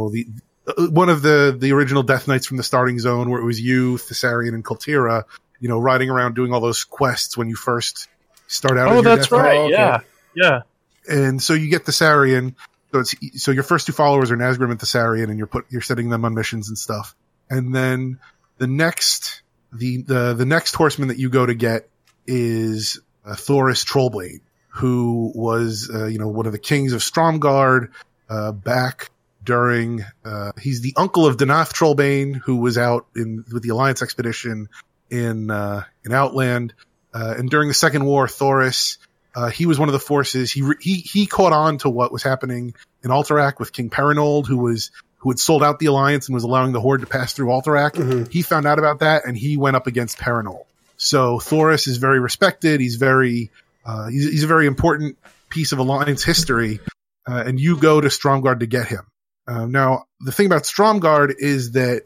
one of the original Death Knights from the starting zone, where it was you, Thessarian, and Kultira, riding around doing all those quests when you first start out. Oh, that's right. Yeah. And so you get Thessarian. So your first 2 followers are Nazgrim and Thessarian, and you're setting them on missions and stuff. And then the next horseman that you go to get is Thoris Trollblade, who was one of the kings of Stromgarde back during he's the uncle of Danath Trollbane, who was out with the Alliance expedition in Outland, and during the Second War, Thoris he was one of the forces. He caught on to what was happening in Alterac with King Perinold, who had sold out the Alliance and was allowing the Horde to pass through Alterac. Mm-hmm. He found out about that, and he went up against Perinold. So Thoris is very respected. He's he's a very important piece of Alliance history, and you go to Stromgarde to get him. Now, the thing about Stromgarde is that,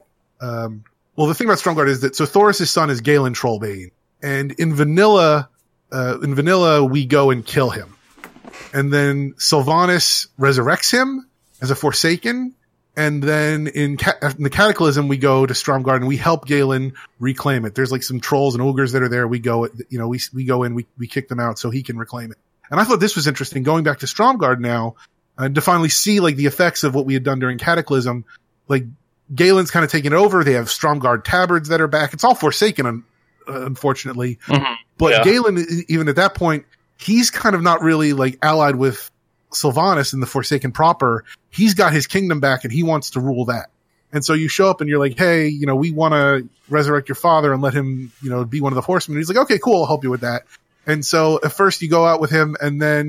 so Thoris' son is Galen Trollbane, and in vanilla, we go and kill him. And then Sylvanas resurrects him as a Forsaken. And then in the Cataclysm, we go to Stromgarde and we help Galen reclaim it. There's like some trolls and ogres that are there. We go, we go in, we kick them out so he can reclaim it. And I thought this was interesting, going back to Stromgarde now, to finally see like the effects of what we had done during Cataclysm. Like Galen's kind of taken it over. They have Stromgarde tabards that are back. It's all Forsaken, unfortunately. Mm-hmm. But Galen, even at that point, he's kind of not really like allied with Sylvanas in the Forsaken proper. He's got his kingdom back and he wants to rule that. And so you show up and you're like, hey, we want to resurrect your father and let him, be one of the horsemen. And he's like, okay, cool. I'll help you with that. And so at first you go out with him and then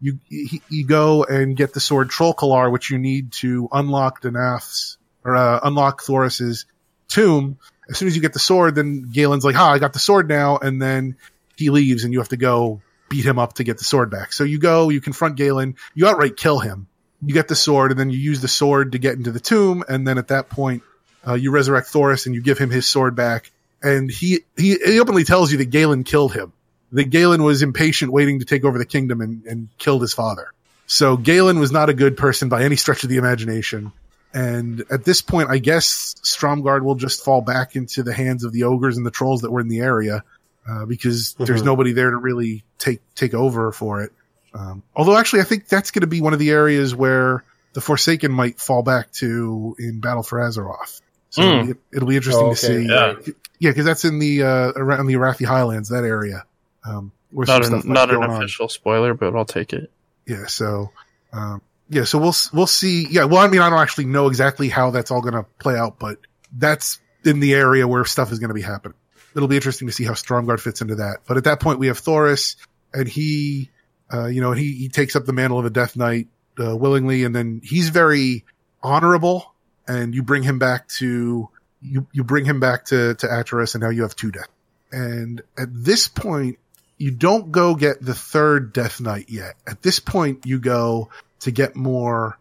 you go and get the sword Trollkalar, which you need to unlock unlock Thoris's tomb. As soon as you get the sword, then Galen's like, I got the sword now, and then he leaves and you have to go beat him up to get the sword back. So you go, you confront Galen, you outright kill him. You get the sword, and then you use the sword to get into the tomb, and then at that point, you resurrect Thoris and you give him his sword back. And he openly tells you that Galen killed him. That Galen was impatient waiting to take over the kingdom and killed his father. So Galen was not a good person by any stretch of the imagination. And at this point, I guess Stromgarde will just fall back into the hands of the ogres and the trolls that were in the area, because there's nobody there to really take over for it. Although actually, I think that's going to be one of the areas where the Forsaken might fall back to in Battle for Azeroth. So it'll be interesting to see. Yeah, because that's in the around the Arathi Highlands, that area. Where not an official spoiler, but I'll take it. Yeah, so so we'll see. Yeah, well, I mean, I don't actually know exactly how that's all going to play out, but that's in the area where stuff is going to be happening. It'll be interesting to see how Stromgarde fits into that. But at that point, we have Thoris, and he takes up the mantle of a Death Knight willingly, and then he's very honorable, and you bring him back to Attiris, and now you have 2 Death. And at this point, you don't go get the 3rd Death Knight yet. At this point, you go to get more,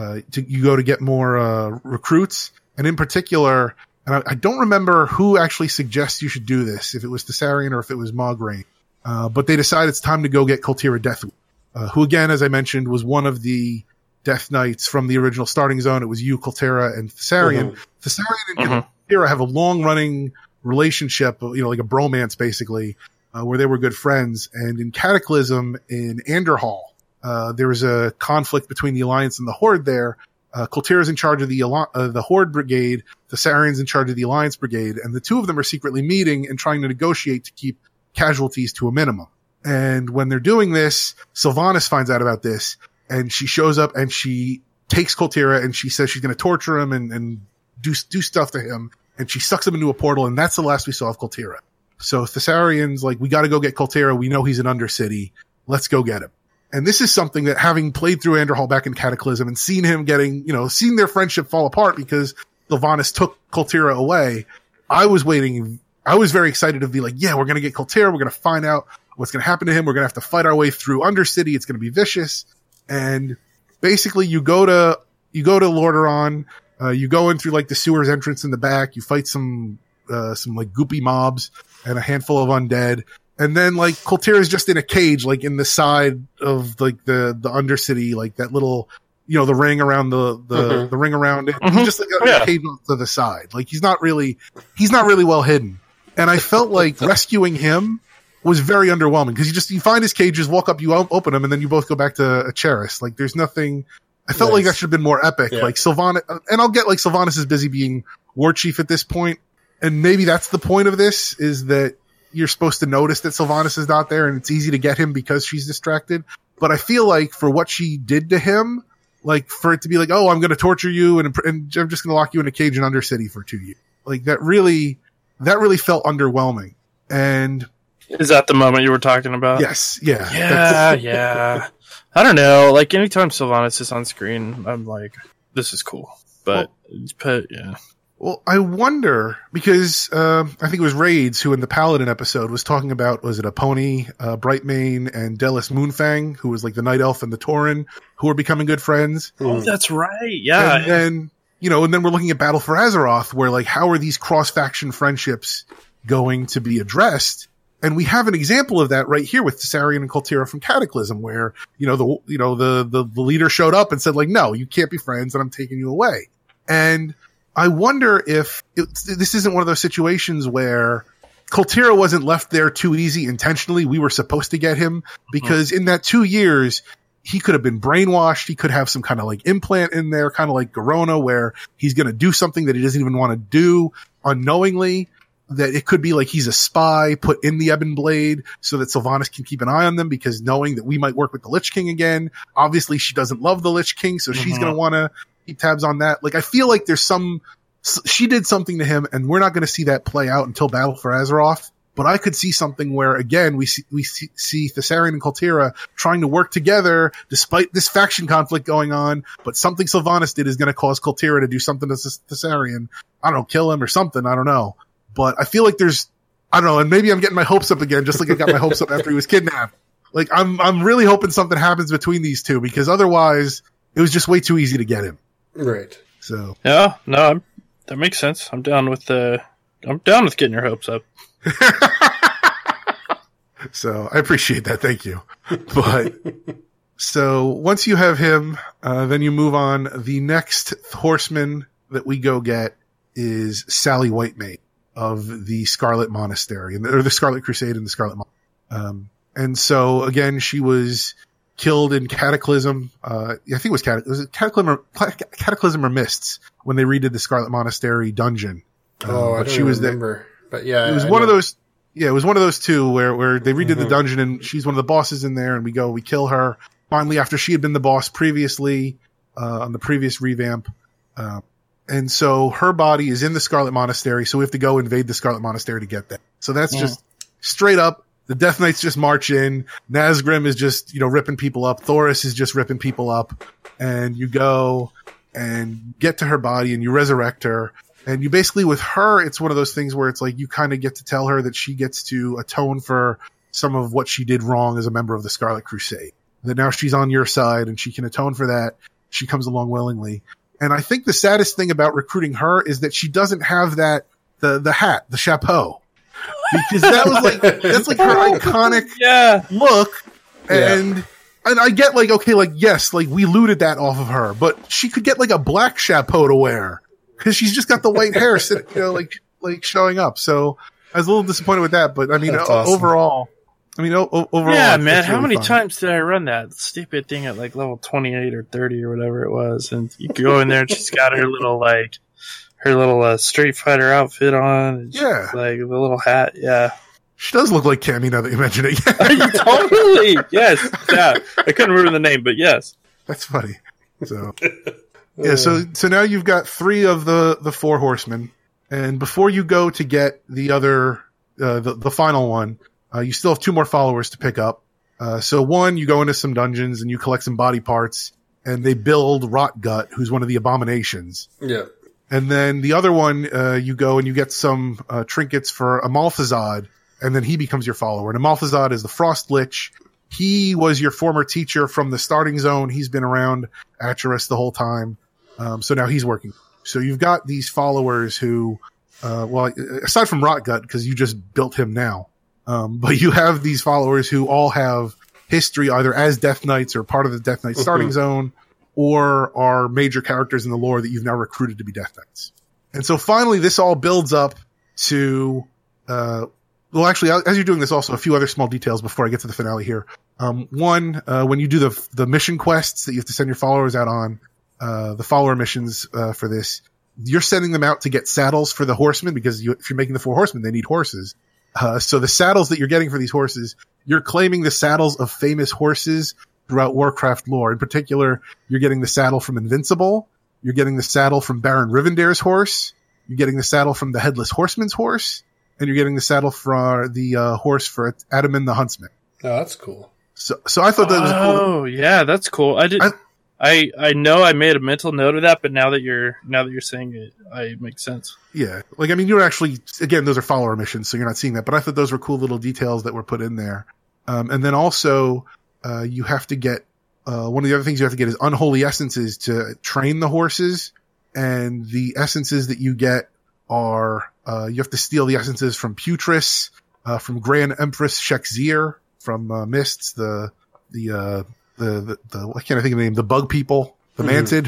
recruits. And in particular, and I don't remember who actually suggests you should do this, if it was Thessarian or if it was Mograine. But they decide it's time to go get Koltira Deathwing, who again, as I mentioned, was one of the Death Knights from the original starting zone. It was you, Koltira, and Thessarian. Thessarian and Koltira have a long-running relationship, like a bromance basically, where they were good friends. And in Cataclysm in Anderhall, there was a conflict between the Alliance and the Horde there. Koltira's in charge of the Horde Brigade, Thessarian's in charge of the Alliance Brigade, and the two of them are secretly meeting and trying to negotiate to keep casualties to a minimum. And when they're doing this, Sylvanas finds out about this, and she shows up and she takes Koltira and she says she's going to torture him and do stuff to him. And she sucks him into a portal, and that's the last we saw of Koltira. So Thessarian's like, we got to go get Koltira. We know he's in Undercity. Let's go get him. And this is something that, having played through Anderhall back in Cataclysm and seen him seen their friendship fall apart because Sylvanas took Koltira away, I was waiting. I was very excited to be like, yeah, we're going to get Koltira. We're going to find out what's going to happen to him. We're going to have to fight our way through Undercity. It's going to be vicious. And basically you go to Lordaeron. You go in through like the sewers entrance in the back. You fight some like goopy mobs and a handful of undead. And then like Koltira is just in a cage, like in the side of like the Undercity, like that little, the ring around the ring around it. He's just like a cage to the side. Like he's not really well hidden. And I felt like rescuing him was very underwhelming because you find his cages, walk up, you open them, and then you both go back to Acheris. Like there's nothing. I felt like that should have been more epic. Yeah. Like Sylvanas, and I'll get like Sylvanas is busy being war chief at this point, and maybe that's the point of this, is that you're supposed to notice that Sylvanas is not there, and it's easy to get him because she's distracted. But I feel like for what she did to him, like for it to be like, oh, I'm going to torture you and I'm just going to lock you in a cage in Undercity for 2 years, like that really felt underwhelming. And is that the moment you were talking about? Yes, yeah, yeah. I don't know. Like anytime Sylvanas is on screen, I'm like, this is cool. But yeah. Well, I wonder because I think it was Raids who in the Paladin episode was talking about, was it Aponi, Brightmane, and Delis Moonfang, who was like the Night Elf and the Tauren, who are becoming good friends. Oh, that's right. Yeah. And then and then we're looking at Battle for Azeroth, where like, how are these cross-faction friendships going to be addressed? And we have an example of that right here with Thessarian and Koltira from Cataclysm, where, the leader showed up and said like, no, you can't be friends and I'm taking you away. And I wonder if this isn't one of those situations where Koltira wasn't left there too easy intentionally. We were supposed to get him because in that 2 years, he could have been brainwashed. He could have some kind of like implant in there, kind of like Garona, where he's going to do something that he doesn't even want to do unknowingly. That it could be like he's a spy put in the Ebon Blade so that Sylvanas can keep an eye on them, because knowing that we might work with the Lich King again, obviously she doesn't love the Lich King, so she's going to want to keep tabs on that. Like, I feel like there's she did something to him, and we're not going to see that play out until Battle for Azeroth, But I could see something where, again, we see Thessarian and Kultira trying to work together despite this faction conflict going on, but something Sylvanas did is going to cause Kultira to do something to Thessarian. I don't know, kill him or something, I don't know. But I feel like I don't know, and maybe I'm getting my hopes up again, just like I got my hopes up after he was kidnapped. Like, I'm really hoping something happens between these two, because otherwise it was just way too easy to get him. Right. So. Yeah, no, that makes sense. I'm down with getting your hopes up. So I appreciate that. Thank you. But so once you have him, then you move on. The next horseman that we go get is Sally Whitemane of the Scarlet Monastery, or the Scarlet Crusade and the Scarlet Monastery. And so again, she was killed in Cataclysm. I think it was Cataclysm or Mists when they redid the Scarlet Monastery dungeon. I don't remember. But yeah, it was one of those. Yeah, it was one of those two where they redid the dungeon, and she's one of the bosses in there, and we kill her. Finally, after she had been the boss previously, on the previous revamp. And so her body is in the Scarlet Monastery, so we have to go invade the Scarlet Monastery to get that. So that's just straight up. The Death Knights just march in. Nazgrim is just, ripping people up. Thoris is just ripping people up. And you go and get to her body and you resurrect her. And you basically, with her, it's one of those things where it's like you kind of get to tell her that she gets to atone for some of what she did wrong as a member of the Scarlet Crusade. That now she's on your side and she can atone for that. She comes along willingly. And I think the saddest thing about recruiting her is that she doesn't have the hat, the chapeau. Because that's like her iconic look. And I get yes, we looted that off of her, but she could get like a black chapeau to wear. Cause she's just got the white hair sitting, showing up. So I was a little disappointed with that, but I mean, awesome. overall, yeah, man. How really many fun. times did I run that stupid thing at like level 28 or 30 or whatever it was? And you go in there and she's got her little Street Fighter outfit on. And like the little hat. Yeah. She does look like Cammy now that you mention it. Totally. Yes. Yeah. I couldn't remember the name, but yes. That's funny. So. Yeah, so now you've got 3 of the 4 horsemen, and before you go to get the other, the final one, you still have 2 more followers to pick up. So one, you go into some dungeons and you collect some body parts, and they build Rotgut, who's one of the abominations. Yeah. And then the other one, you go and you get some trinkets for Amalthazad, and then he becomes your follower. And Amalthazad is the Frost Lich. He was your former teacher from the starting zone. He's been around Acheris the whole time. So now he's working. So you've got these followers who, aside from Rotgut, because you just built him now, but you have these followers who all have history either as Death Knights or part of the Death Knight starting zone, or are major characters in the lore that you've now recruited to be Death Knights. And so finally this all builds up to, actually, as you're doing this, also a few other small details before I get to the finale here. One, when you do the mission quests that you have to send your followers out on, the follower missions for this, you're sending them out to get saddles for the horsemen, because if you're making the 4 horsemen, they need horses. So the saddles that you're getting for these horses, you're claiming the saddles of famous horses throughout Warcraft lore. In particular, you're getting the saddle from Invincible, you're getting the saddle from Baron Rivendare's horse, you're getting the saddle from the Headless Horseman's horse, and you're getting the saddle for the horse for Adaman the Huntsman. Oh, that's cool. So I thought that was cool. Oh, yeah, that's cool. I know I made a mental note of that, but now that you're saying it, it makes sense. Yeah. You're actually, again, those are follower missions, so you're not seeing that, but I thought those were cool little details that were put in there. And then also, you have to get, one of the other things you have to get is unholy essences to train the horses, and the essences that you get are, you have to steal the essences from Putris, from Grand Empress Shek'Zir, from Mists, the I can't think of the name, the bug people, the Mantid,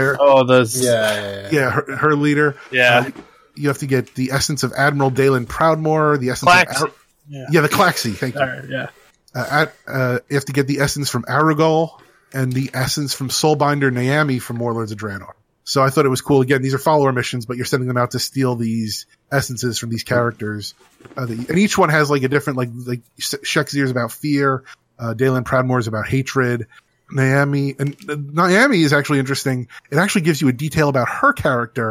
her leader. Yeah. You have to get the essence of Admiral Dalen Proudmoore, the essence of the Claxi, thank you. You have to get the essence from Aragol, and the essence from Soulbinder Naomi from Warlords of Draenor. So I thought it was cool. Again, these are follower missions, but you're sending them out to steal these essences from these characters. And each one has like a different, like Shek'Zir's about fear, Dalen Proudmoore is about hatred. Naomi is actually interesting. It actually gives you a detail about her character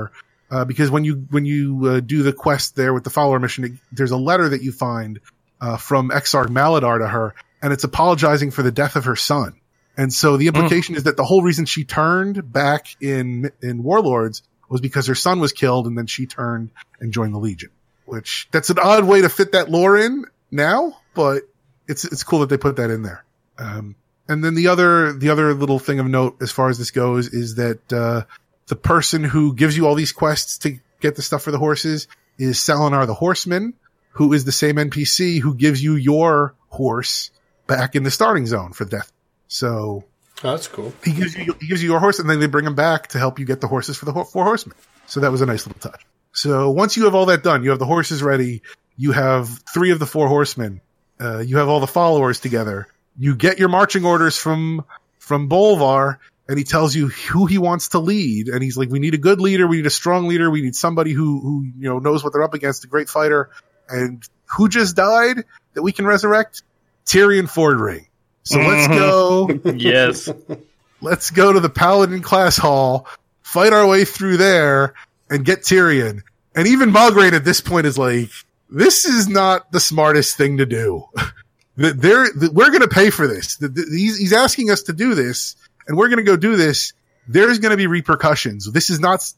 because when you do the quest there with the follower mission, there's a letter that you find from Exarch Maladar to her, and it's apologizing for the death of her son. And so the implication is that the whole reason she turned back in Warlords was because her son was killed, and then she turned and joined the Legion. Which, that's an odd way to fit that lore in now, but it's cool that they put that in there. And then the other little thing of note as far as this goes is that the person who gives you all these quests to get the stuff for the horses is Salinar the Horseman, who is the same NPC who gives you your horse back in the starting zone for death. So that's cool. He gives you your horse, and then they bring him back to help you get the horses for the four horsemen. So that was a nice little touch. So once you have all that done, you have the horses ready, you have 3 of the 4 horsemen, you have all the followers together, you get your marching orders from Bolvar, and he tells you who he wants to lead, and he's like, we need a good leader, we need a strong leader, we need somebody who knows what they're up against, a great fighter. And who just died that we can resurrect? Tyrion Fordring. So let's go. Yes. Let's go to the Paladin class hall, fight our way through there, and get Tyrion. And even Mograine at this point is like, this is not the smartest thing to do. We're going to pay for this. He's asking us to do this, and we're going to go do this. There's going to be repercussions. This is not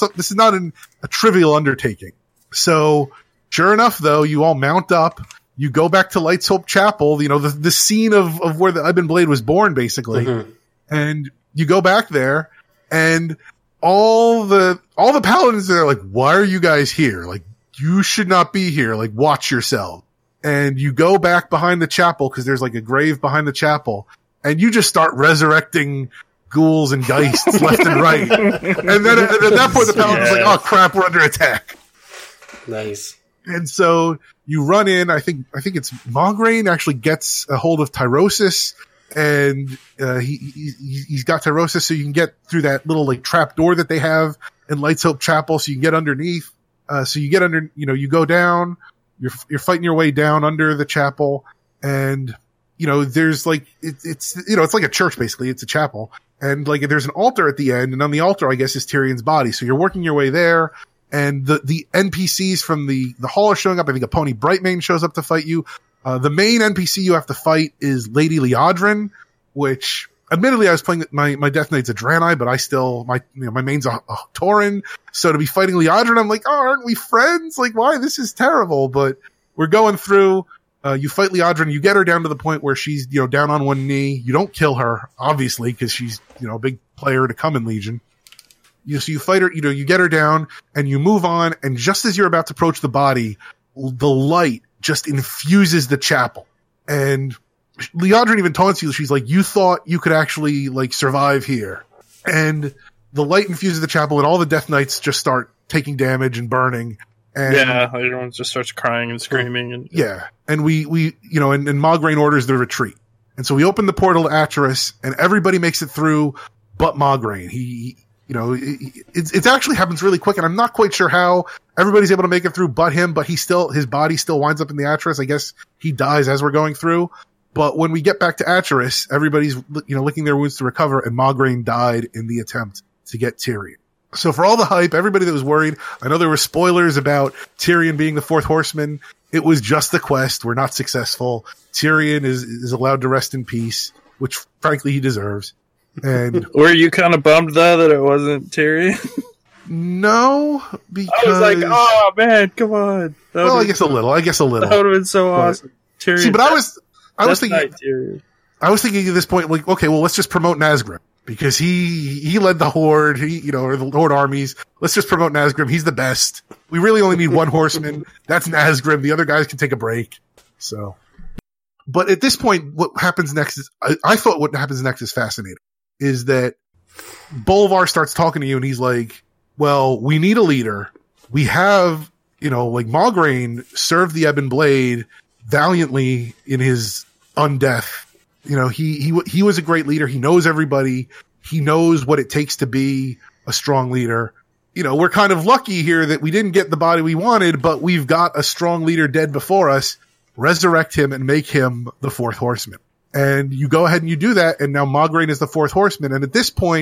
a trivial undertaking. So sure enough, though, you all mount up. You go back to Light's Hope Chapel, the scene of where the Ebon Blade was born, basically. Mm-hmm. And you go back there, and all the paladins are like, why are you guys here? Like, you should not be here. Like, watch yourself. And you go back behind the chapel, because there's like a grave behind the chapel, and you just start resurrecting ghouls and geists left and right. And then at that point, the paladin's like, oh crap, we're under attack. Nice. And so you run in. I think it's Mograine actually gets a hold of Tyrosus, and he's got Tyrosus, so you can get through that little like trap door that they have in Light's Hope Chapel, so you can get underneath. So you get under, you go down. You're fighting your way down under the chapel, and there's like it's like a church basically. It's a chapel, and like there's an altar at the end, and on the altar, I guess, is Tyrion's body. So you're working your way there. And the NPCs from the hall are showing up. I think a pony Brightmane shows up to fight you. The main NPC you have to fight is Lady Liadrin, which admittedly I was playing my Death Knight's a Draenei, but I still, my main's a Tauren. So to be fighting Liadrin, I'm like, oh, aren't we friends? Like, why? This is terrible. But we're going through, you fight Liadrin, you get her down to the point where she's, down on one knee. You don't kill her, obviously, because she's, a big player to come in Legion. So you fight her, you get her down, and you move on, and just as you're about to approach the body, the light just infuses the chapel. And Liadrin even taunts you, she's like, you thought you could actually, like, survive here. And the light infuses the chapel, and all the Death Knights just start taking damage and burning. And everyone just starts crying and screaming. And and we and Mograine orders the retreat. And so we open the portal to Atris, and everybody makes it through but Mograine. It actually happens really quick, and I'm not quite sure how everybody's able to make it through but him, but his body still winds up in the Atris. I guess he dies as we're going through. But when we get back to Atris, everybody's, licking their wounds to recover, and Mograine died in the attempt to get Tyrion. So for all the hype, everybody that was worried, I know there were spoilers about Tyrion being the 4th horseman. It was just the quest. We're not successful. Tyrion is allowed to rest in peace, which frankly he deserves. And were you kind of bummed though that it wasn't Tyrion? No, because I was like, oh man, come on. I guess a little. That would have been so awesome. Tyrion. See, but I was thinking at this point, like, okay, well, let's just promote Nazgrim, because he led the Horde, or the Horde armies. Let's just promote Nazgrim. He's the best. We really only need one horseman. That's Nazgrim. The other guys can take a break. So, but at this point, what happens next is, I thought what happens next is fascinating. Is that Bolvar starts talking to you, and he's like, well, we need a leader. We have, like Mograine served the Ebon Blade valiantly in his undeath. He was a great leader. He knows everybody. He knows what it takes to be a strong leader. We're kind of lucky here that we didn't get the body we wanted, but we've got a strong leader dead before us. Resurrect him and make him the 4th horseman. And you go ahead and you do that, and now Mograine is the 4th horseman. And at this point,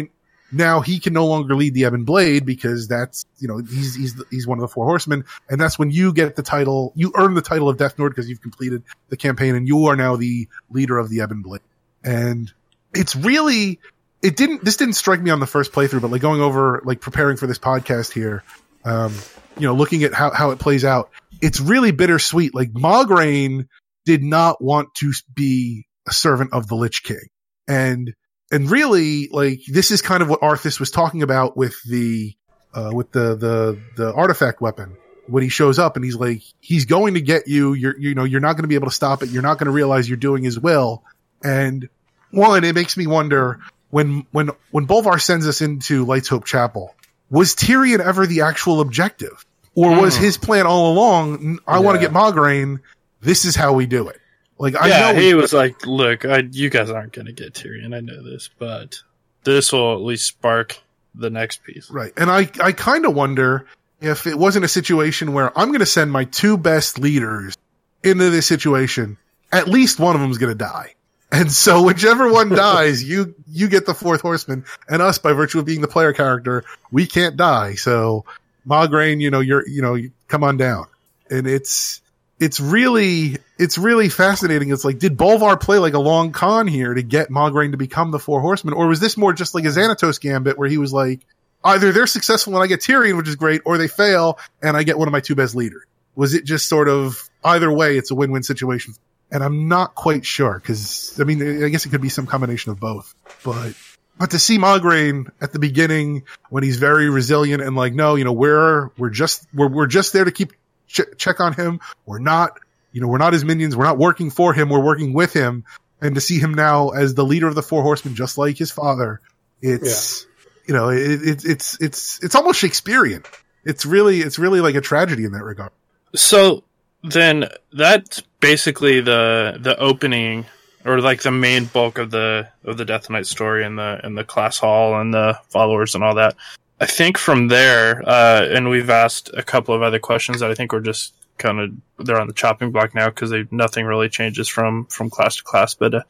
now he can no longer lead the Ebon Blade because that's, he's one of the Four Horsemen. And that's when you get the title, you earn the title of Death Lord because you've completed the campaign and you are now the leader of the Ebon Blade. And it's really, this didn't strike me on the first playthrough, but like going over, like preparing for this podcast here, looking at how it plays out, it's really bittersweet. Like Mograine did not want to be a servant of the Lich King. And really, like, this is kind of what Arthas was talking about with the artifact weapon. When he shows up and he's like, he's going to get you, you're not going to be able to stop it. You're not going to realize you're doing his will. And one, it makes me wonder when Bolvar sends us into Light's Hope Chapel, was Tyrion ever the actual objective? Or was his plan all along, I want to get Mograine, this is how we do it? Like, I know he was like, look, you guys aren't going to get Tyrion, I know this, but this will at least spark the next piece. Right. And I kind of wonder if it wasn't a situation where I'm going to send my two best leaders into this situation, at least one of them is going to die. And so whichever one dies, you get the fourth horseman, and us, by virtue of being the player character, we can't die. So Mograine, you come on down. And it's really fascinating. It's like, did Bolvar play like a long con here to get Mograine to become the Four Horsemen? Or was this more just like a Xanatos gambit where he was like, either they're successful and I get Tyrion, which is great, or they fail and I get one of my two best leaders? Was it just sort of, either way, it's a win-win situation? And I'm not quite sure, because, I mean, I guess it could be some combination of both. But to see Mograine at the beginning, when he's very resilient and like, no, we're just there to keep check on him. We're not his minions. We're not working for him. We're working with him. And to see him now as the leader of the Four Horsemen, just like his father, it's almost Shakespearean. It's really like a tragedy in that regard. So then that's basically the opening, or like the main bulk of the Death Knight story and the class hall and the followers and all that. I think from there, and we've asked a couple of other questions that I think we're just kind of, they're on the chopping block now because nothing really changes from class to class. But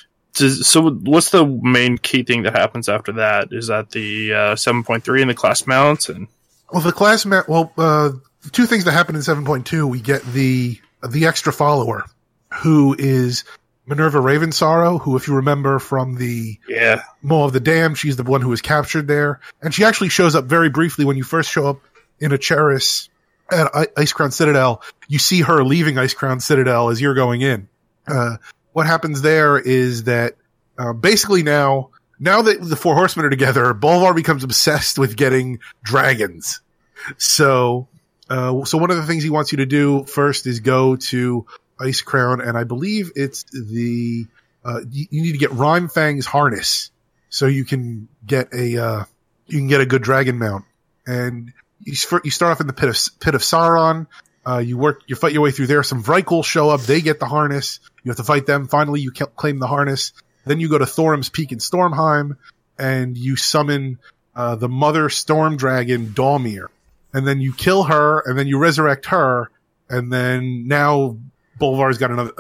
so what's the main key thing that happens after that? Is that the 7.3 and the class mounts? And well, the class mount. Well, two things that happen in 7.2. We get the extra follower, who is Minerva Ravensorrow, who, if you remember from the Maw of the Damned, she's the one who was captured there. And she actually shows up very briefly when you first show up in Acheris at Icecrown Citadel. You see her leaving Icecrown Citadel as you're going in. What happens there is that basically now that the Four Horsemen are together, Bolvar becomes obsessed with getting dragons. So one of the things he wants you to do first is go to Icecrown, and I believe it's you need to get Rimefang's harness so you can get a good dragon mount. And you start off in the pit of Sauron. You fight your way through there. Some Vrykul show up. They get the harness. You have to fight them. Finally, you claim the harness. Then you go to Thorim's Peak in Stormheim, and you summon the mother storm dragon Dalmir. And then you kill her, and then you resurrect her, and then now Bolvar's got an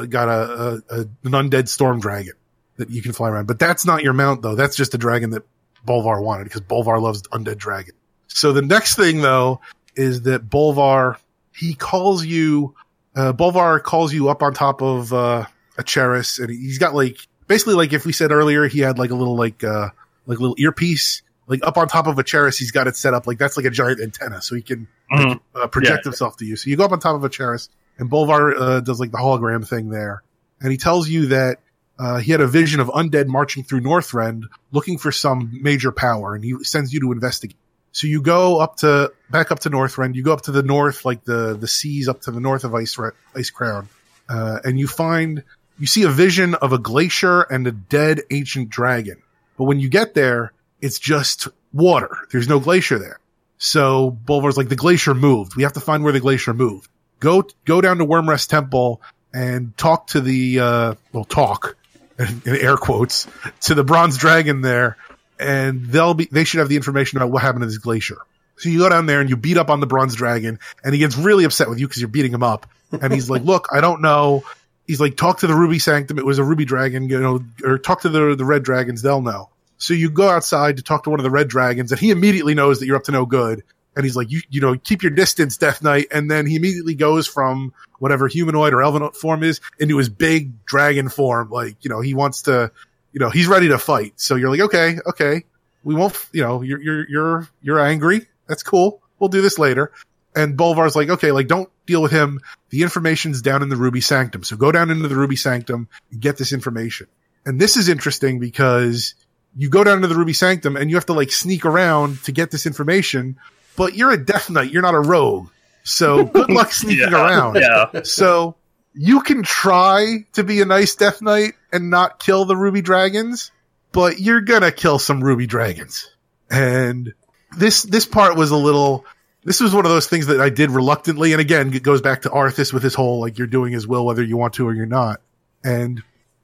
undead storm dragon that you can fly around. But that's not your mount, though. That's just a dragon that Bolvar wanted, because Bolvar loves undead dragon. So the next thing, though, is that Bolvar calls you up on top of Acheris, and he's got basically like if we said earlier he had like a little little earpiece. Like up on top of Acheris, he's got it set up like that's like a giant antenna, so he can project himself to you. So you go up on top of Acheris, and Bolvar does like the hologram thing there, and he tells you that he had a vision of undead marching through Northrend looking for some major power, and he sends you to investigate. So you go back up to Northrend. You go up to the north, like the seas up to the north of Icecrown, and you see a vision of a glacier and a dead ancient dragon. But when you get there, it's just water. There's no glacier there. So Bolvar's like, the glacier moved. We have to find where the glacier moved. Go down to Wyrmrest Temple and talk to talk in air quotes to the bronze dragon there, and they should have the information about what happened to this glacier. So you go down there and you beat up on the bronze dragon, and he gets really upset with you because you're beating him up. And he's like, look, I don't know. He's like, talk to the Ruby Sanctum. It was a ruby dragon, or talk to the red dragons. They'll know. So you go outside to talk to one of the red dragons, and he immediately knows that you're up to no good. And he's like, you know, keep your distance, Death Knight. And then he immediately goes from whatever humanoid or elven form is into his big dragon form. Like, you know, he wants to, you know, he's ready to fight. So you're like, okay, we won't, you know, you're angry. That's cool. We'll do this later. And Bolvar's like, okay, like, don't deal with him. The information's down in the Ruby Sanctum. So go down into the Ruby Sanctum and get this information. And this is interesting because you go down to the Ruby Sanctum and you have to like sneak around to get this information, but you're a Death Knight. You're not a rogue. So good luck sneaking around. Yeah. So you can try to be a nice Death Knight and not kill the Ruby Dragons, but you're gonna kill some Ruby Dragons. And this part was this was one of those things that I did reluctantly. And again, it goes back to Arthas with his whole, like, you're doing his will, whether you want to or you're not. And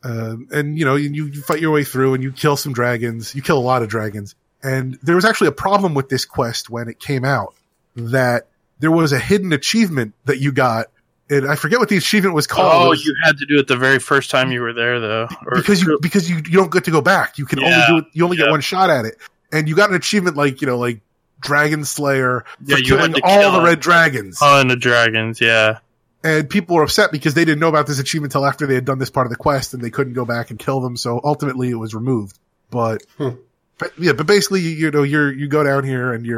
you know, you fight your way through and you kill some dragons. You kill a lot of dragons. And there was actually a problem with this quest when it came out, that there was a hidden achievement that you got. And I forget what the achievement was called. Oh, you had to do it the very first time you were there, though. Because you don't get to go back. You can only do it. You only get one shot at it. And you got an achievement like, you know, like Dragon Slayer for killing all the red dragons. Ton of dragons, yeah. And people were upset because they didn't know about this achievement until after they had done this part of the quest and they couldn't go back and kill them. So ultimately it was removed. But basically, you know, you go down here and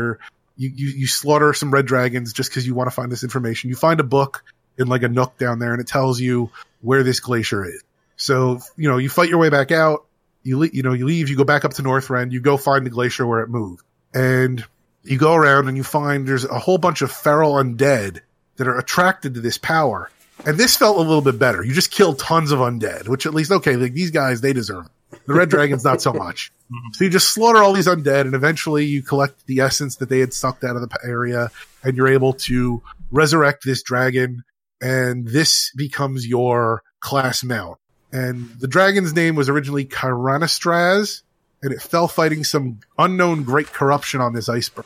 you slaughter some red dragons just because you want to find this information. You find a book in like a nook down there and it tells you where this glacier is. So, you know, you fight your way back out. You leave, you go back up to Northrend, you go find the glacier where it moved. And you go around and you find there's a whole bunch of feral undead that are attracted to this power. And this felt a little bit better. You just killed tons of undead, which at least, okay, like these guys, they deserve it. The red dragons, not so much. So you just slaughter all these undead and eventually you collect the essence that they had sucked out of the area and you're able to resurrect this dragon and this becomes your class mount. And the dragon's name was originally Kyranastraz and it fell fighting some unknown great corruption on this iceberg.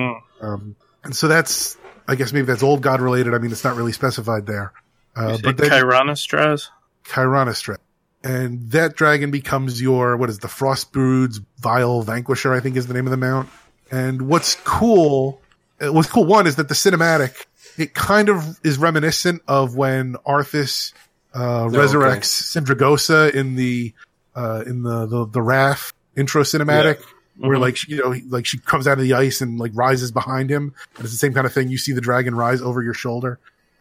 And so that's, I guess maybe that's old god related. I mean, it's not really specified there. But then Kyranastraz? Kyranastraz. And that dragon becomes your, the Frostbrood's Vile Vanquisher, I think is the name of the mount. And what's cool, one, is that the cinematic, it kind of is reminiscent of when Arthas resurrects Sindragosa in the Wrath intro cinematic. Yeah. Where like, you know, like she comes out of the ice and like rises behind him. And it's the same kind of thing. You see the dragon rise over your shoulder.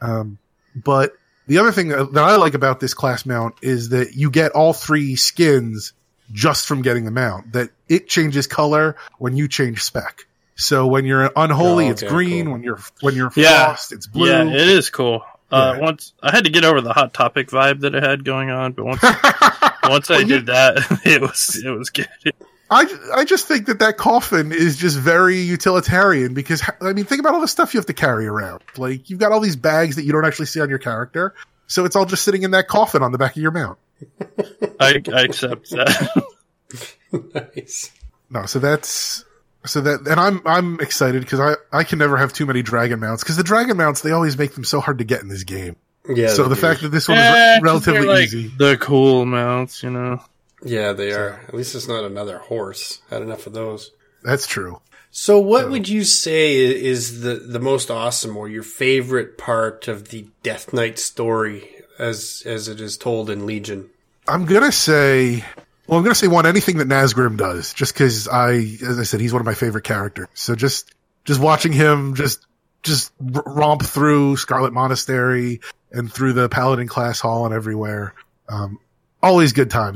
But the other thing that I like about this class mount is that you get all three skins just from getting the mount. That it changes color when you change spec. So when you're unholy, it's green. Cool. When you're frost, it's blue. Yeah, it is cool. Once I had to get over the Hot Topic vibe that it had going on, but once I did that, it was good. I just think that coffin is just very utilitarian because, I mean, think about all the stuff you have to carry around. Like, you've got all these bags that you don't actually see on your character, so it's all just sitting in that coffin on the back of your mount. I accept that. Nice. No, and I'm excited because I can never have too many dragon mounts because the dragon mounts, they always make them so hard to get in this game. Yeah. So the fact that this one is relatively like easy. The cool mounts, you know. Yeah, they are. At least it's not another horse. Had enough of those. That's true. So what would you say is the most awesome or your favorite part of the Death Knight story as it is told in Legion? I'm going to say one, anything that Nazgrim does, just because as I said, he's one of my favorite characters. So just watching him just romp through Scarlet Monastery and through the Paladin class hall and everywhere. Always good times.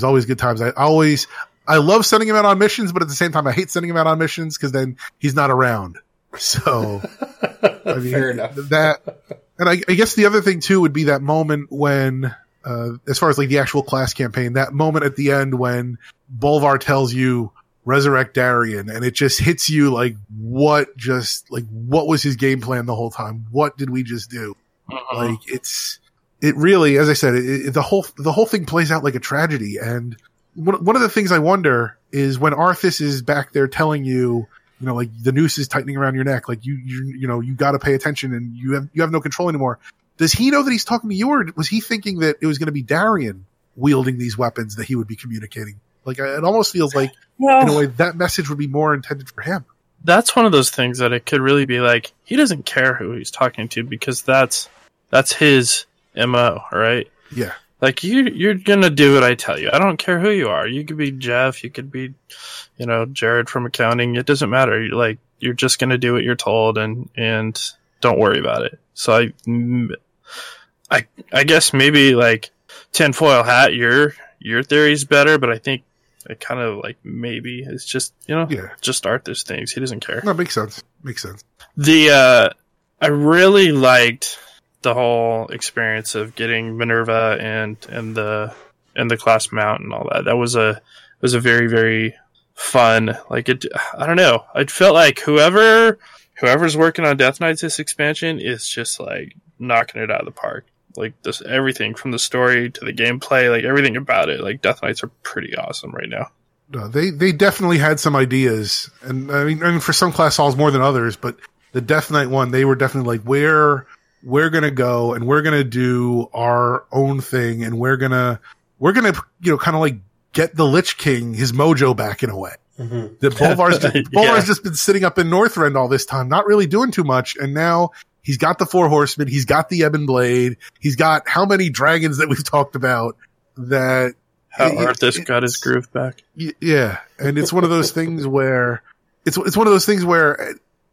I love sending him out on missions, but at the same time, I hate sending him out on missions because then he's not around. So, I mean, fair enough. And I guess the other thing too would be that moment when, as far as like the actual class campaign, that moment at the end when Bolvar tells you resurrect Darien, and it just hits you like what was his game plan the whole time? What did we just do? Like it really, as I said, the whole thing plays out like a tragedy. And one of the things I wonder is when Arthas is back there telling you, you know, like the noose is tightening around your neck, like you got to pay attention and you have no control anymore. Does he know that he's talking to you, or was he thinking that it was going to be Darien wielding these weapons that he would be communicating? Like, it almost feels like, Well, in a way, that message would be more intended for him. that's one of those things that it could really be like, he doesn't care who he's talking to because that's his MO, right? Yeah. Like, you're gonna do what I tell you. I don't care who you are. You could be Jeff, you could be, Jared from accounting. It doesn't matter. You're just gonna do what you're told and don't worry about it. So I guess maybe like tinfoil hat, your theory's better, but I think it kind of like maybe it's just just Arthur's things. He doesn't care. No, makes sense. Makes sense. I really liked the whole experience of getting Minerva and the class mount and all that. That was a very, very fun. Like it, I don't know. I felt like whoever's working on Death Knights this expansion is just like knocking it out of the park. Like this, everything from the story to the gameplay, like everything about it. Like Death Knights are pretty awesome right now. No, they definitely had some ideas, and I mean for some class halls more than others, but the Death Knight one, they were definitely like, we're gonna go and we're gonna do our own thing, and we're gonna kind of like get the Lich King his mojo back in a way. Mm-hmm. That Bolvar's just been sitting up in Northrend all this time, not really doing too much, and now he's got the Four Horsemen, he's got the Ebon Blade, he's got how many dragons that we've talked about that. How Arthas got his groove back. Yeah, and it's one of those things where it's one of those things where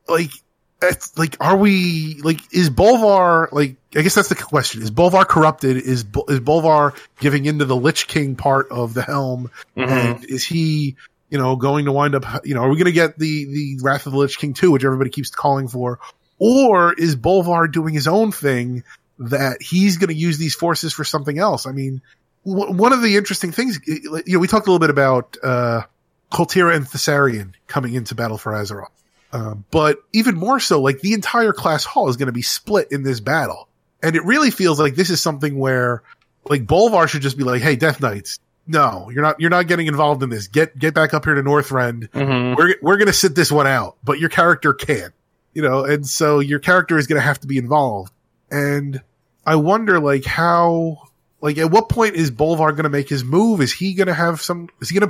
are we like, is Bolvar, like, I guess that's the question. Is Bolvar corrupted? Is Bolvar giving into the Lich King part of the helm? Mm-hmm. And is he, going to wind up, are we going to get the Wrath of the Lich King 2, which everybody keeps calling for? Or is Bolvar doing his own thing that he's going to use these forces for something else? I mean, one of the interesting things, we talked a little bit about, Koltira and Thessarian coming into Battle for Azeroth. But even more so, like the entire class hall is going to be split in this battle. And it really feels like this is something where like Bolvar should just be like, hey, Death Knights, no, you're not getting involved in this. Get back up here to Northrend. Mm-hmm. We're going to sit this one out, but your character can't, and so your character is going to have to be involved. And I wonder like how, like at what point is Bolvar going to make his move? Is he going to have some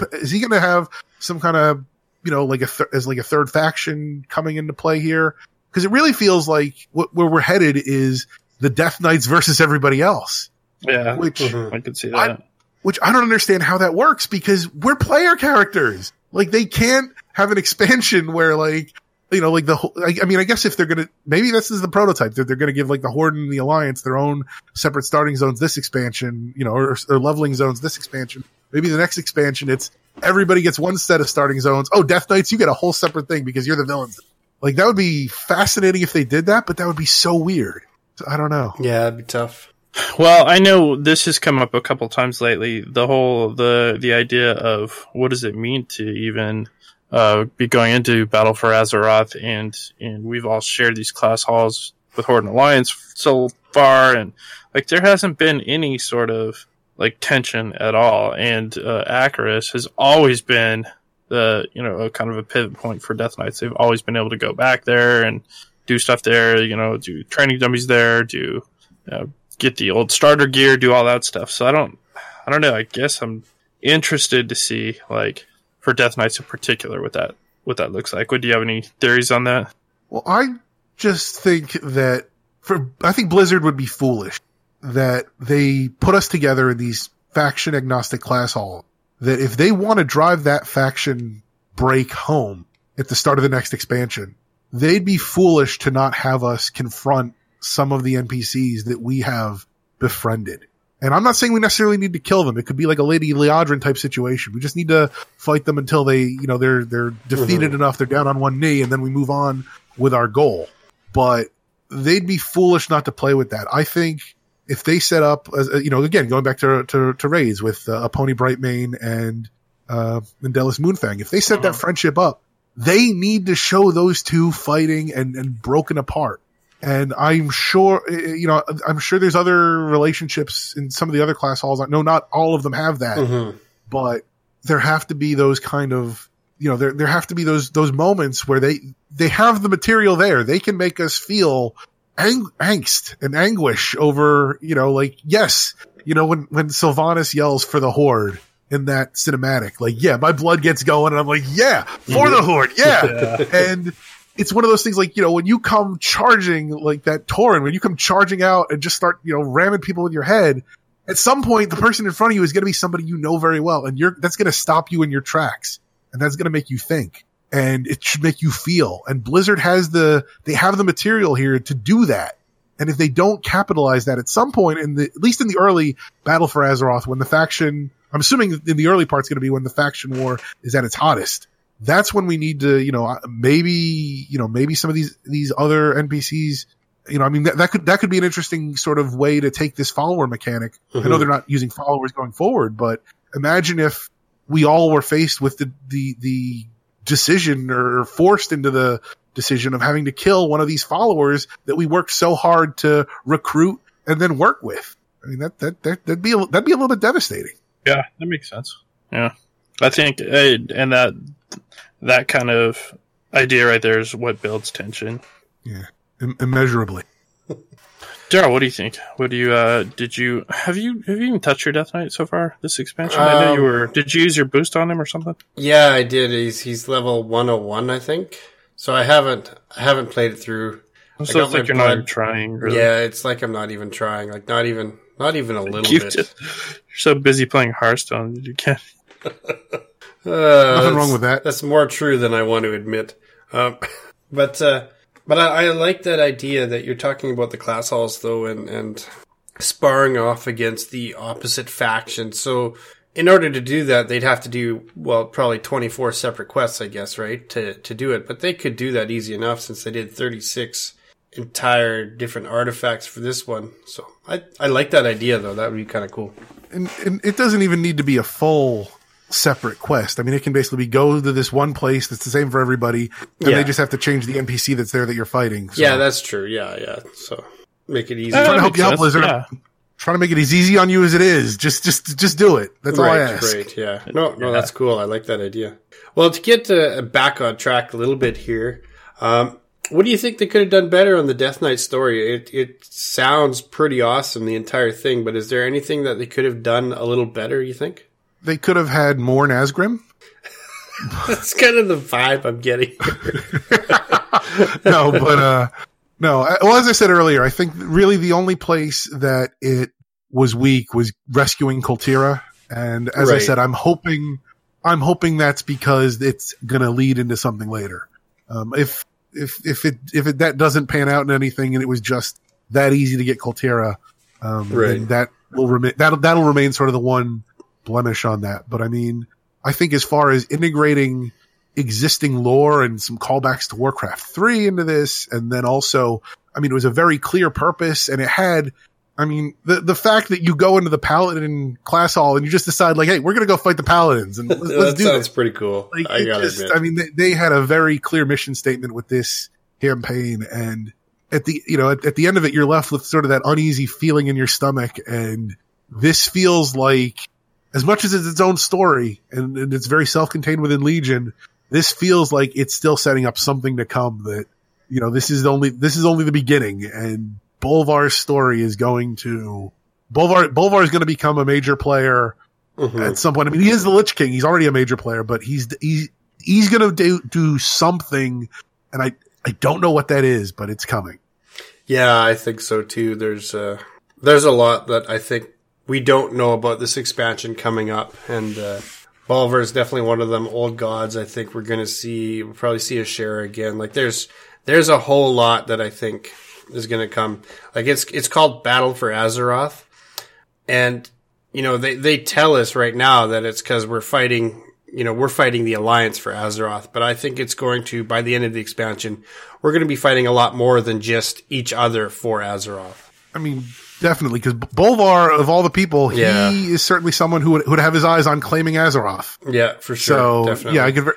kind of, like a third faction coming into play here? Because it really feels like where we're headed is the Death Knights versus everybody else. Yeah, which I could see that. Which I don't understand how that works, because we're player characters. Like they can't have an expansion where like, like I guess if they're going to, maybe this is the prototype that they're going to give like the Horde and the Alliance their own separate starting zones this expansion, or leveling zones this expansion. Maybe the next expansion, it's everybody gets one set of starting zones. Oh, Death Knights, you get a whole separate thing because you're the villains. Like, that would be fascinating if they did that, but that would be so weird. So, I don't know. Yeah, it'd be tough. Well, I know this has come up a couple times lately. The whole, the idea of what does it mean to even be going into Battle for Azeroth, and we've all shared these class halls with Horde and Alliance so far, and like there hasn't been any sort of like tension at all, and Acheris has always been the a kind of a pivot point for Death Knights. They've always been able to go back there and do stuff there, do training dummies there, get the old starter gear, do all that stuff. So I don't know. I guess I'm interested to see, like, for Death Knights in particular, what that looks like. Do you have any theories on that? Well, I just think that I think Blizzard would be foolish that they put us together in these faction agnostic class halls, that if they want to drive that faction break home at the start of the next expansion, they'd be foolish to not have us confront some of the NPCs that we have befriended. And I'm not saying we necessarily need to kill them. It could be like a Lady Liadrin type situation. We just need to fight them until they, they're defeated enough, they're down on one knee, and then we move on with our goal. But they'd be foolish not to play with that. I think if they set up, again, going back to raids with a Pony Brightmane and Mendelis Moonfang, if they set that friendship up, they need to show those two fighting and broken apart. And I'm sure, there's other relationships in some of the other class halls. I know not all of them have that, but there have to be those kind of, there have to be those moments where they have the material there. They can make us feel angst and anguish over, yes, when Sylvanas yells for the Horde in that cinematic. Like, yeah, my blood gets going and I'm like, yeah, for the Horde. Yeah. And it's one of those things like, when you come charging like that Tauren, when you come charging out and just start, ramming people with your head, at some point the person in front of you is going to be somebody you know very well. And that's going to stop you in your tracks. And that's going to make you think. And it should make you feel. And Blizzard they have the material here to do that. And if they don't capitalize that at some point at least in the early Battle for Azeroth, when the faction, I'm assuming in the early part's going to be when the faction war is at its hottest. That's when we need to, maybe some of these other NPCs, that could be an interesting sort of way to take this follower mechanic. I know they're not using followers going forward, but imagine if we all were faced with the decision or forced into the decision of having to kill one of these followers that we worked so hard to recruit and then work with. I mean, that'd be a little bit devastating. Yeah, that makes sense. Yeah. I think, and that kind of idea right there is what builds tension. Yeah. Immeasurably. Daryl, what do you think? What do you, have you even touched your Death Knight so far, this expansion? I know did you use your boost on him or something? Yeah, I did. He's level 101, I think. So I haven't played it through. So it's like you're not even trying, really. Yeah, it's like I'm not even trying. Like not even a little bit. You're so busy playing Hearthstone that you can't. Nothing wrong with that. That's more true than I want to admit. But I like that idea that you're talking about the class halls though, and sparring off against the opposite faction. So in order to do that, they'd have to do, probably 24 separate quests, I guess, right? To do it. But they could do that easy enough since they did 36 entire different artifacts for this one. So I like that idea though. That would be kind of cool. And it doesn't even need to be a full separate quest. I mean, it can basically be go to this one place that's the same for everybody, and they just have to change the NPC that's there that you're fighting. So. Yeah, that's true. Yeah. So make it easy. I'm trying to help you out, Blizzard. Yeah. Trying to make it as easy on you as it is. Just do it. That's all I ask. Right, yeah. No, that's cool. I like that idea. Well, to get back on track a little bit here, what do you think they could have done better on the Death Knight story? It sounds pretty awesome, the entire thing, but is there anything that they could have done a little better, you think? They could have had more Nazgrim. That's kind of the vibe I'm getting. No. Well, as I said earlier, I think really the only place that it was weak was rescuing Koltira. And as I said, I'm hoping that's because it's going to lead into something later. If that doesn't pan out in anything and it was just that easy to get Koltira, then that'll remain sort of the one blemish on that. But I mean, I think as far as integrating existing lore and some callbacks to Warcraft 3 into this, and then also, I mean, it was a very clear purpose, and it had, I mean, the fact that you go into the Paladin class hall and you just decide like, hey, we're going to go fight the Paladins, and let's do this. That sounds pretty cool. Like, I gotta admit. I mean, they had a very clear mission statement with this campaign, and at the end of it, you're left with sort of that uneasy feeling in your stomach, and this feels like, as much as it's its own story and it's very self-contained within Legion, this feels like it's still setting up something to come that, this is only the beginning, and Bolvar's story is going to, Bolvar is going to become a major player at some point. I mean, he is the Lich King. He's already a major player, but he's going to do something, and I don't know what that is, but it's coming. Yeah, I think so too. There's a lot that I think we don't know about this expansion coming up, and Bolvar is definitely one of them old gods. I think we'll probably see a share again. Like there's a whole lot that I think is going to come. Like it's called Battle for Azeroth, and they tell us right now that it's because we're fighting the Alliance for Azeroth, but I think it's going to, by the end of the expansion, we're going to be fighting a lot more than just each other for Azeroth. I mean, definitely, because Bolvar, of all the people, he is certainly someone who would have his eyes on claiming Azeroth. Yeah, for sure. So, definitely. Yeah, I could.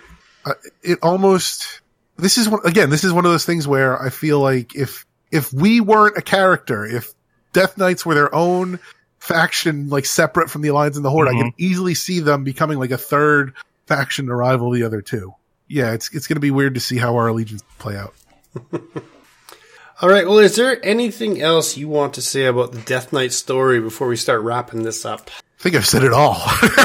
It almost. This is one of those things where I feel like if we weren't a character, if Death Knights were their own faction, like separate from the Alliance and the Horde, I can easily see them becoming like a third faction to rival the other two. Yeah, it's going to be weird to see how our allegiance play out. All right. Well, is there anything else you want to say about the Death Knight story before we start wrapping this up? I think I've said it all.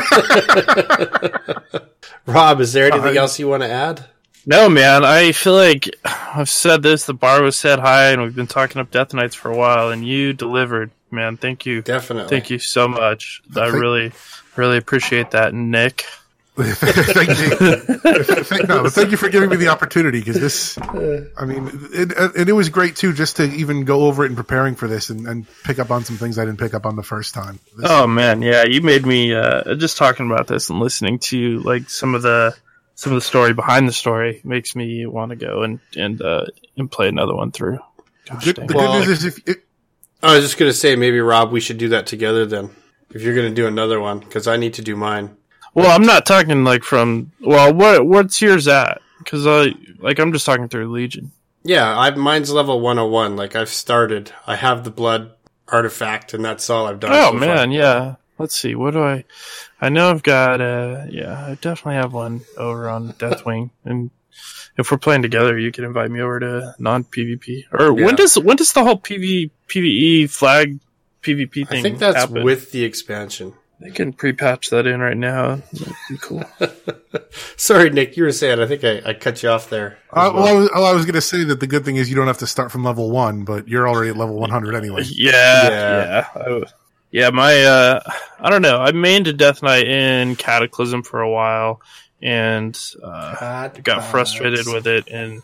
Rob, is there anything else you want to add? No, man. I feel like I've said this. The bar was set high, and we've been talking up Death Knights for a while, and you delivered, man. Thank you. Definitely. Thank you so much. I really, really appreciate that, Nick. Thank you. Thank you for giving me the opportunity, because this, I mean, it was great too, just to even go over it and preparing for this and pick up on some things I didn't pick up on the first time. Oh man, yeah, you made me just talking about this and listening to like some of the story behind the story makes me want to go and play another one through. The good news is I was just gonna say maybe Rob, we should do that together then. If you're gonna do another one, because I need to do mine. Well, I'm not talking like from. Well, what's yours at? Because I'm just talking through Legion. Yeah, mine's level 101. Like I've started. I have the blood artifact, and that's all I've done. Oh so man, far. yeah. Let's see. What do I? I know I've got. Yeah, I definitely have one over on Deathwing, and if we're playing together, you can invite me over to non-PvP. Or Yeah. when does the whole PvE flag PvP thing? I think that's happen? with the expansion. They can pre-patch that in right now. That'd be cool. Sorry, Nick, you were saying. I think I cut you off there. I was going to say that the good thing is you don't have to start from level 1, but you're already at level 100 anyway. Yeah. My I don't know. I mained a Death Knight in Cataclysm for a while, and got frustrated with it in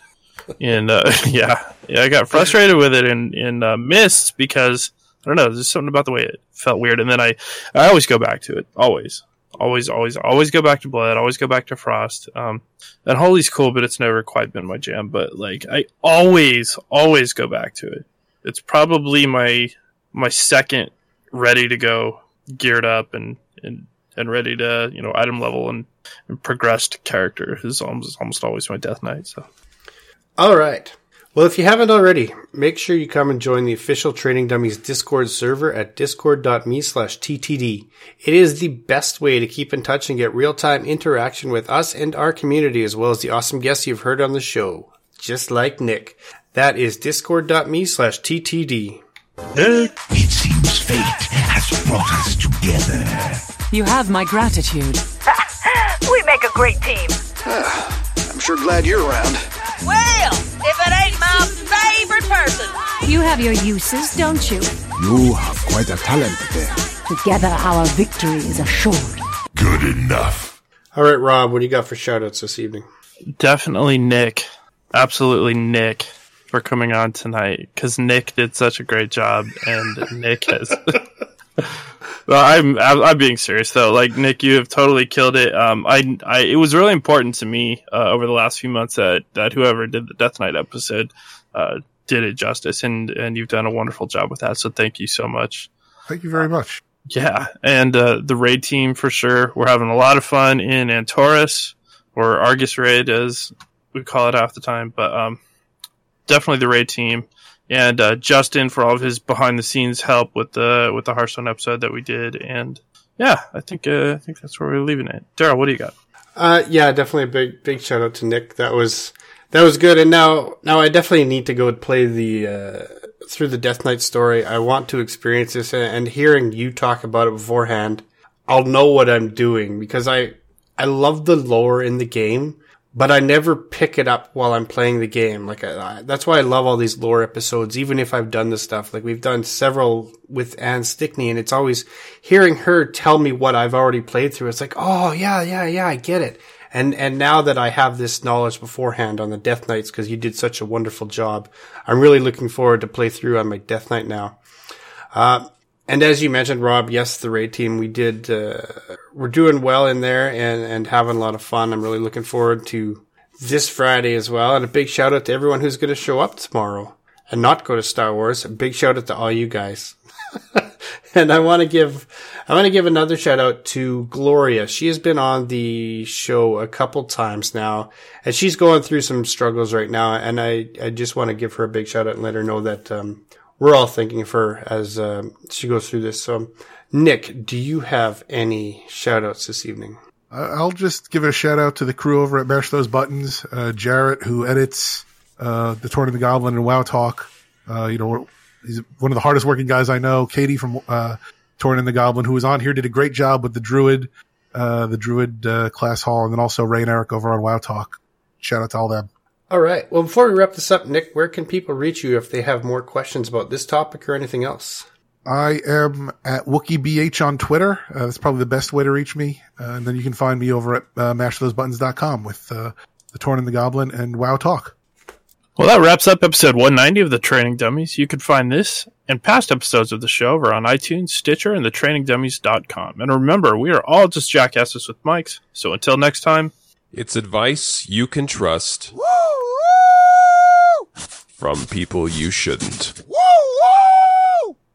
I got frustrated with it in Mist because I don't know. There's something about the way it felt weird, and then I always go back to it. Always go back to Blood. Always go back to Frost. And Holy's cool, but it's never quite been my jam. But like, I always go back to it. It's probably my second ready to go, geared up and ready to item level and progressed character is almost always my Death Knight. So, all right. Well, if you haven't already, make sure you come and join the official Training Dummies Discord server at discord.me/TTD. It is the best way to keep in touch and get real-time interaction with us and our community, as well as the awesome guests you've heard on the show, just like Nick. That is discord.me/TTD. It seems fate has brought us together. You have my gratitude. We make a great team. I'm sure glad you're around. Well, if it ain't my favorite person. You have your uses, don't you? You have quite a talent there. Together our victory is assured. Good enough. All right, Rob, what do you got for shoutouts this evening? Definitely Nick. Absolutely Nick for coming on tonight, because Nick did such a great job, and Nick has... Well, I'm being serious though. Like Nick, you have totally killed it. It was really important to me over the last few months that whoever did the Death Knight episode did it justice, and you've done a wonderful job with that. So thank you so much. Thank you very much. Yeah, and the raid team for sure. We're having a lot of fun in Antorus, or Argus raid as we call it half the time, but definitely the raid team. And Justin for all of his behind the scenes help with the Hearthstone episode that we did, and yeah, I think that's where we're leaving it. Daryl, what do you got? Yeah, definitely a big shout out to Nick. That was good. And now I definitely need to go play through the Death Knight story. I want to experience this, and hearing you talk about it beforehand, I'll know what I'm doing, because I love the lore in the game. But I never pick it up while I'm playing the game. Like that's why I love all these lore episodes, even if I've done this stuff. Like we've done several with Anne Stickney, and it's always hearing her tell me what I've already played through. It's like, oh yeah, I get it. And now that I have this knowledge beforehand on the Death Knights, because you did such a wonderful job, I'm really looking forward to play through on my Death Knight now. And as you mentioned, Rob, yes, the raid team, we're doing well in there and having a lot of fun. I'm really looking forward to this Friday as well. And a big shout out to everyone who's going to show up tomorrow and not go to Star Wars. A big shout out to all you guys. And I want to give another shout out to Gloria. She has been on the show a couple times now, and she's going through some struggles right now. And I just want to give her a big shout out and let her know that, we're all thinking of her as she goes through this. So, Nick, do you have any shout-outs this evening? I'll just give a shout-out to the crew over at Mash Those Buttons. Jarrett, who edits the Torn of the Goblin and WoW Talk. He's one of the hardest-working guys I know. Katie from Torrin the Goblin, who was on here, did a great job with the Druid class hall, and then also Ray and Eric over on WoW Talk. Shout out to all them. All right. Well, before we wrap this up, Nick, where can people reach you if they have more questions about this topic or anything else? I am at WookieBH on Twitter. That's probably the best way to reach me. And then you can find me over at mashthosebuttons.com with the Torrin the Goblin and WoW Talk. Well, that wraps up episode 190 of The Training Dummies. You can find this and past episodes of the show over on iTunes, Stitcher, and thetrainingdummies.com. And remember, we are all just jackasses with mics. So until next time, it's advice you can trust from people you shouldn't. Woo!